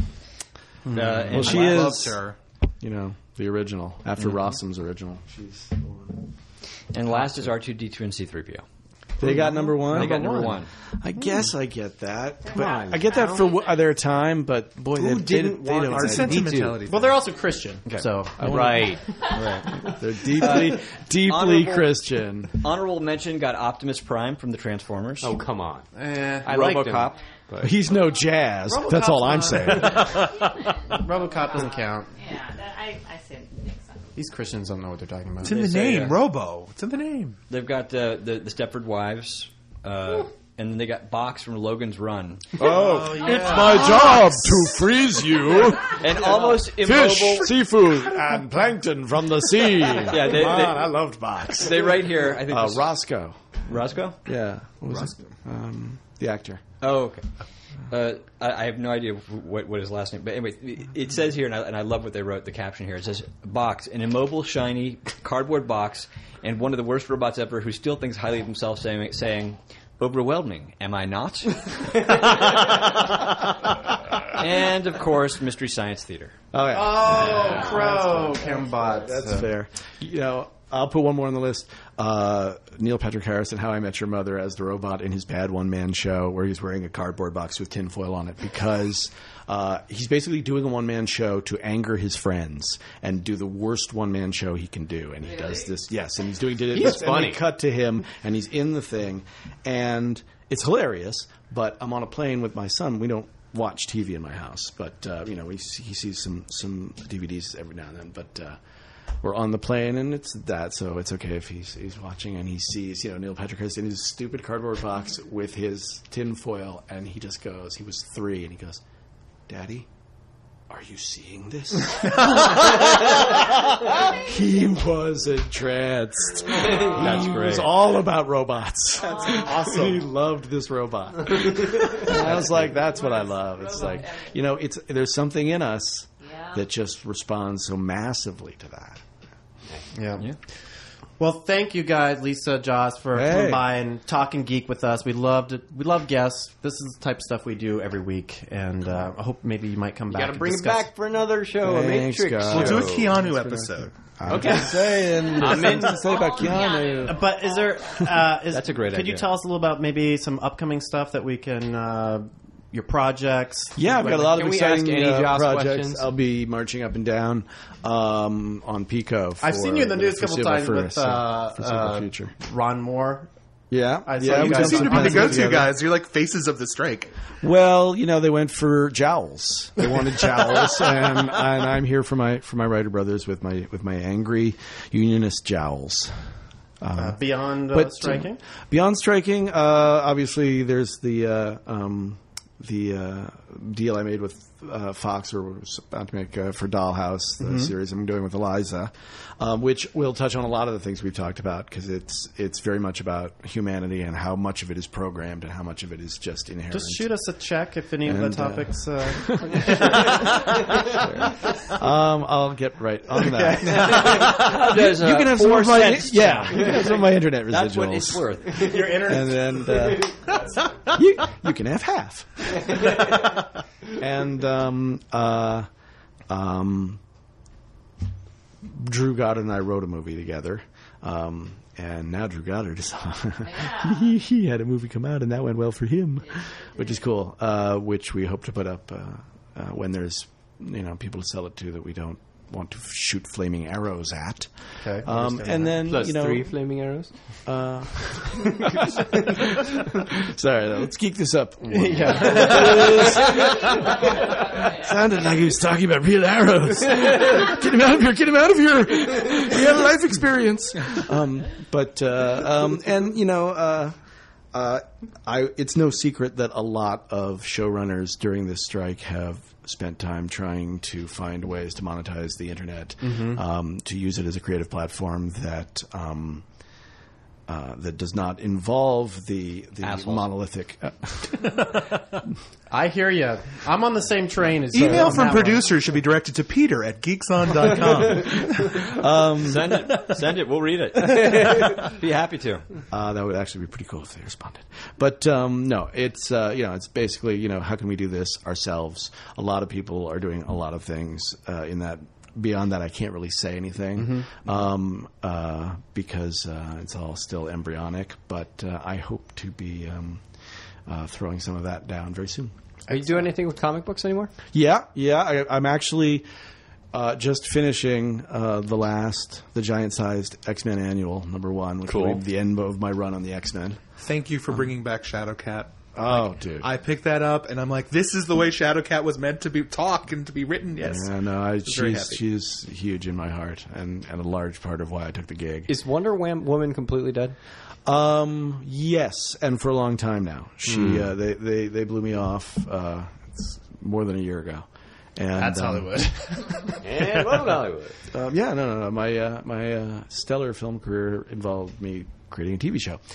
And She I is, loved her. the original. After Rossum's original. She's And last is R2-D2 and C-3PO. They got number one? They got number 1. I guess I get that. But I get that for their time, but boy, they didn't want don't. It's a sentimentality. Well, they're also Christian, so Right. They're deeply honorable- Christian. Honorable mention got Optimus Prime from the Transformers. Oh, come on. I liked him. RoboCop. He's no jazz. That's all I'm saying. RoboCop doesn't count. Yeah, I said next time. These Christians don't know what they're talking about. It's in the name, Robo. It's in the name. They've got the Stepford Wives, and then they got Box from Logan's Run. Oh, it's my job to freeze you. And almost immobile. Fish, seafood, and plankton from the sea. Yeah, I loved Box. They right here, I think. Roscoe. Roscoe? Yeah. What was it? The actor. Oh, okay. I have no idea what his last name. But anyway, it says here, and I love what they wrote. The caption here, it says, "Box, an immobile, shiny cardboard box, and one of the worst robots ever, who still thinks highly of himself, saying, overwhelming, am I not?" And, of course, Mystery Science Theater. Oh, yeah. Oh, Crow, Cambot. That's fair. You know, I'll put one more on the list. Neil Patrick Harris in How I Met Your Mother as the robot in his bad one-man show where he's wearing a cardboard box with tinfoil on it because he's basically doing a one-man show to anger his friends and do the worst one-man show he can do. And he does this, yes, and he's doing it. He's funny. And we cut to him, and he's in the thing, and it's hilarious, but I'm on a plane with my son. We don't watch TV in my house, but, you know, he sees some DVDs every now and then, but... we're on the plane, and it's that, so it's okay if he's watching and he sees, you know, Neil Patrick Harris in his stupid cardboard box with his tin foil, and he just goes, he was 3, and he goes, Daddy, are you seeing this? He was entranced. That's He great. was all about robots. That's awesome. He loved this robot. And I was like, that's what I love. It's like, you know, there's something in us that just responds so massively to that. Yeah. Well, thank you guys, Lisa, Joss, for coming by and talking geek with us. We love guests. This is the type of stuff we do every week, and I hope maybe you might come back. Got to and bring it discuss. back for another show. Thanks, a Matrix. guys. We'll do a Yo, Keanu episode. Okay. Saying, I'm in. to say about Keanu. But is there? That's a great Could idea. you tell us a little about maybe some upcoming stuff that we can? Your projects. Yeah, I've got a lot of Can we exciting ask any Joss projects. questions? I'll be marching up and down on Pico. I've seen you in the news a couple times with foreseeable future. Ron Moore. Yeah, I saw yeah. you we guys You did seem to some be the plans go-to together. guys. You're like faces of the strike. Well, you know, they went for jowls. They wanted jowls, and I'm here for my writer brothers with my angry unionist jowls. Beyond But striking. Beyond striking, obviously there's the deal I made with Fox, or was about to make for Dollhouse, the series I'm doing with Eliza, which will touch on a lot of the things we've talked about because it's very much about humanity and how much of it is programmed and how much of it is just inherent. Just shoot us a check if any of the And, topics. I'll get right on that. There's You can have some of my you can have some of my internet residuals. That's what it's worth. Your internet. And then you can have half. And Drew Goddard and I wrote a movie together. And now Drew Goddard is he had a movie come out and that went well for him, which is cool. Which we hope to put up when there's people to sell it to that we don't want to shoot flaming arrows at. Okay, and then Plus 3 flaming arrows. Sorry, let's geek this up. Yeah. Sounded like he was talking about real arrows. Get him out of here! Get him out of here! He had a life experience. It's no secret that a lot of showrunners during this strike have spent time trying to find ways to monetize the internet, to use it as a creative platform that does not involve the Assholes. monolithic. I hear you. I'm on the same train as you. Email on from that one. producers should be directed to peter@geekson.com. Send it. We'll read it. Be happy to. That would actually be pretty cool if they responded. But no, it's it's basically how can we do this ourselves? A lot of people are doing a lot of things in that. Beyond that, I can't really say anything because it's all still embryonic. But I hope to be throwing some of that down very soon. Are you doing anything with comic books anymore? Yeah. I'm actually just finishing the giant-sized X-Men Annual #1, which will be the end of my run on the X-Men. Thank you for bringing back Shadowcat. Oh, dude. I picked that up, and I'm like, this is the way Shadowcat was meant to be talked and to be written. Yes. Yeah, no, very happy. she's huge in my heart and a large part of why I took the gig. Is Wonder Woman completely dead? Yes, and for a long time now. She they blew me off it's more than a year ago. And That's Hollywood. And what Hollywood? No. My stellar film career involved me creating a TV show.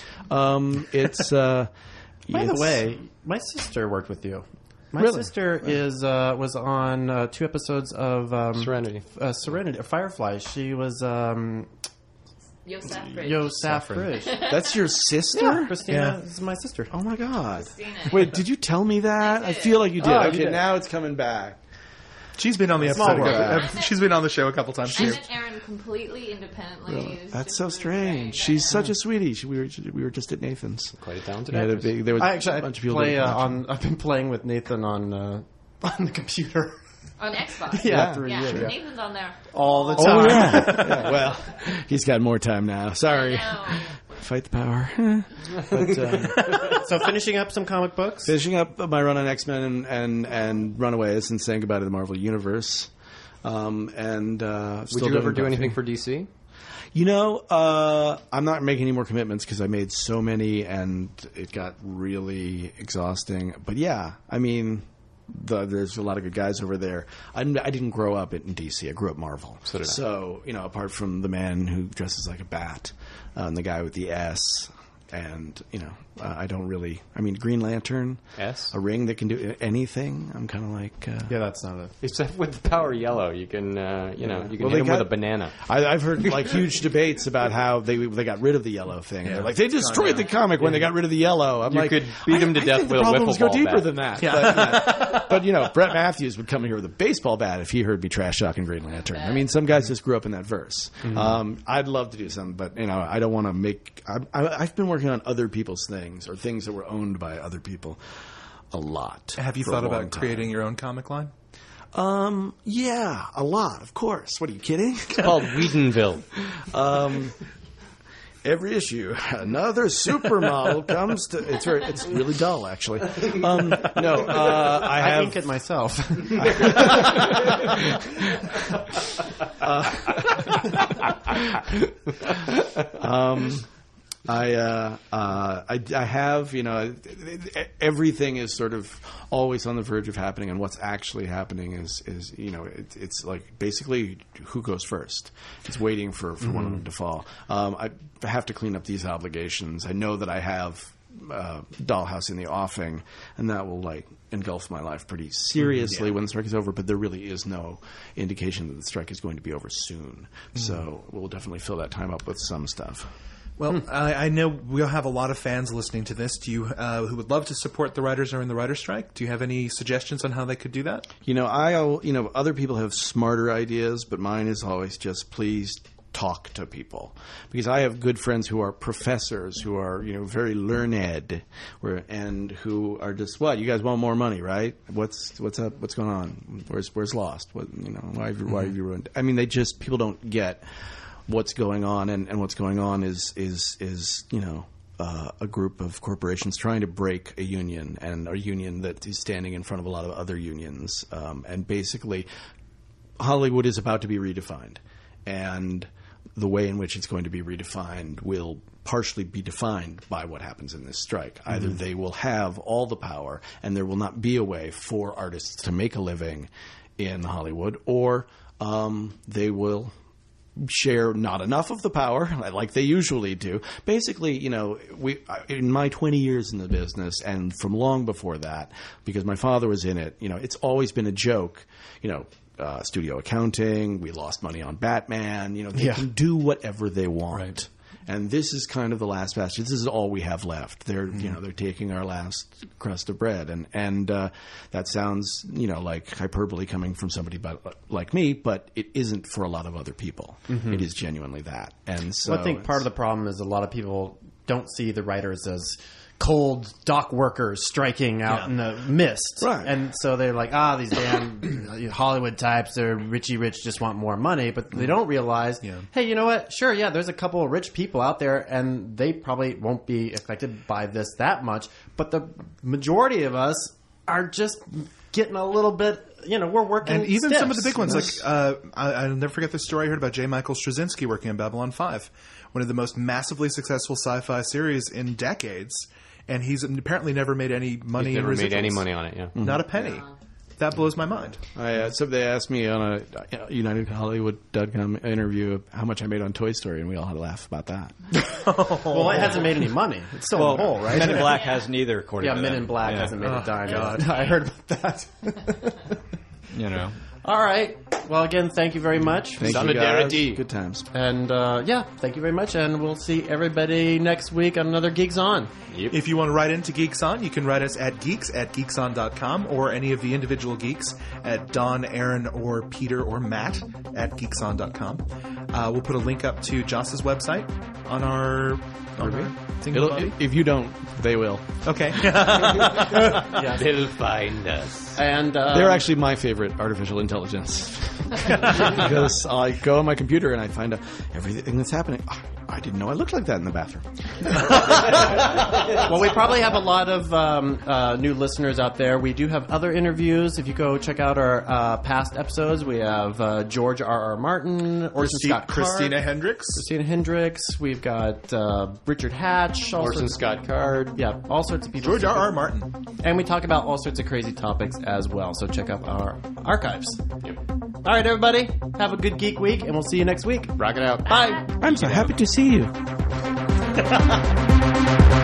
By the way, my sister worked with you. My Really? sister was on 2 episodes of Serenity. Firefly. She was Yosef Bridge. Yosef Bridge. That's your sister? Yeah, Christina Yeah. is my sister. Oh my God! Christina. Wait, did you tell me that? I I did. feel like you did. Oh, you Okay, did. now it's coming back. She's been on the Small episode. world. She's been on the show a couple times I too. met Erin completely independently. It was That's just so really strange. great. She's such a sweetie. We were just at Nathan's. Quite a talented We had a actress. big. There was I actually a bunch of people. play doing I've been playing with Nathan on the computer. on Xbox. Yeah, 3 yeah. years. Yeah. Nathan's on there. All the Oh time. yeah. Well, he's got more time now. Sorry. No. Fight the power. But So finishing up some comic books. finishing up my run on X-Men and Runaways and saying goodbye to the Marvel Universe. And Would you ever do anything for DC? You know, I'm not making any more commitments because I made so many and it got really exhausting. But yeah, I mean, there's a lot of good guys over there. I didn't grow up in DC. I grew up Marvel. So did I. So, you know, apart from the man who dresses like a bat and the guy with the S, and, you know, I don't really... I mean, Green Lantern, S? a ring that can do anything. I'm kind of like... Yeah, that's not it. Except with the power yellow, you can, you can Well, hit they him got- with a banana. I've heard like huge debates about how they got rid of the yellow thing. They're like they destroyed the comic when they got rid of the yellow. I'm You like, could beat him to I death think with the a problems wiffle go ball deeper bat. than that. But you know, Brett Matthews would come here with a baseball bat if he heard me trash talking Green Lantern. I mean, some guys just grew up in that verse. I'd love to do something, but you know, I don't want to make. I've been working on other people's things or things that were owned by other people a lot. Have you for a thought long about time. creating your own comic line? Yeah, a lot, of course. What are you kidding? It's called Whedonville. Every issue, another supermodel comes to. It's really dull, actually. No, I I have. ink it myself. I have, you know, everything is sort of always on the verge of happening, and what's actually happening is you know, it's like basically who goes first. It's waiting for one of them to fall. I have to clean up these obligations. I know that I have Dollhouse in the offing, and that will like engulf my life pretty seriously when the strike is over, but there really is no indication that the strike is going to be over soon. So we'll definitely fill that time up with some stuff. Well, I know we'll have a lot of fans listening to this. Do you who would love to support the writers during the writer's strike? Do you have any suggestions on how they could do that? You know, other people have smarter ideas, but mine is always just please talk to people, because I have good friends who are professors who are, you know, very learned, and who are just, what, you guys want more money, right? What's up? What's going on? Where's Lost? What, you know, why have you ruined? I mean, people don't get what's going on, and what's going on is you know, a group of corporations trying to break a union, and a union that is standing in front of a lot of other unions, and basically Hollywood is about to be redefined, and the way in which it's going to be redefined will partially be defined by what happens in this strike. Either they will have all the power and there will not be a way for artists to make a living in Hollywood, or they will share not enough of the power, like they usually do. Basically, you know, in my 20 years in the business, and from long before that, because my father was in it, you know, it's always been a joke, you know, studio accounting, we lost money on Batman, you know, they can do whatever they want. Right. And this is kind of the last bastion. This is all we have left. They're, you know, they're taking our last crust of bread, and that sounds, you know, like hyperbole coming from somebody like me, but it isn't for a lot of other people. It is genuinely that. And so Well, I think part of the problem is a lot of people don't see the writers as cold dock workers striking out in the mist. Right. And so they're like, these damn Hollywood types, they're richy rich, just want more money. But they don't realize, hey, you know what? Sure, yeah, there's a couple of rich people out there, and they probably won't be affected by this that much. But the majority of us are just getting a little bit, you know, we're working And even some of the stiffs. big ones, like I'll never forget the story I heard about J. Michael Straczynski working on Babylon 5, one of the most massively successful sci-fi series in decades, and he's apparently never made any money. He's never in made any residuals. money on it, yeah. Not a penny. That blows my mind. Somebody asked me on a UnitedHollywood.com interview how much I made on Toy Story, and we all had a laugh about that. Well, it hasn't made any money. It's still in the hole, right? Men in Black has neither, according Yeah, to Men them. in Black Yeah. hasn't made a dime. I heard about that. You know. All right. Well, again, thank you very much. Thank you, guys. Solidarity. Good times. And thank you very much. And we'll see everybody next week on another Geeks On. If you want to write into Geeks On, you can write us at geeks@geekson.com or any of the individual geeks at Don, Aaron, or Peter, or Matt at geekson.com. We'll put a link up to Joss's website on our thing. If you don't, they will. Okay. They'll find us. And They're actually my favorite artificial intelligence. Because I go on my computer and I find out everything that's happening. Oh, I didn't know I looked like that in the bathroom. well, we probably have a lot of new listeners out there. We do have other interviews. If you go check out our past episodes, we have George R.R. Martin, Orson Scott Card, Christina Hendricks. We've got Richard Hatch, Orson Scott Card. Yeah, all sorts of people. George R.R. Martin. And we talk about all sorts of crazy topics as well. So check out our archives. Yep. All right, everybody. Have a good geek week, and we'll see you next week. Rock it out. Bye. I'm so happy to see you.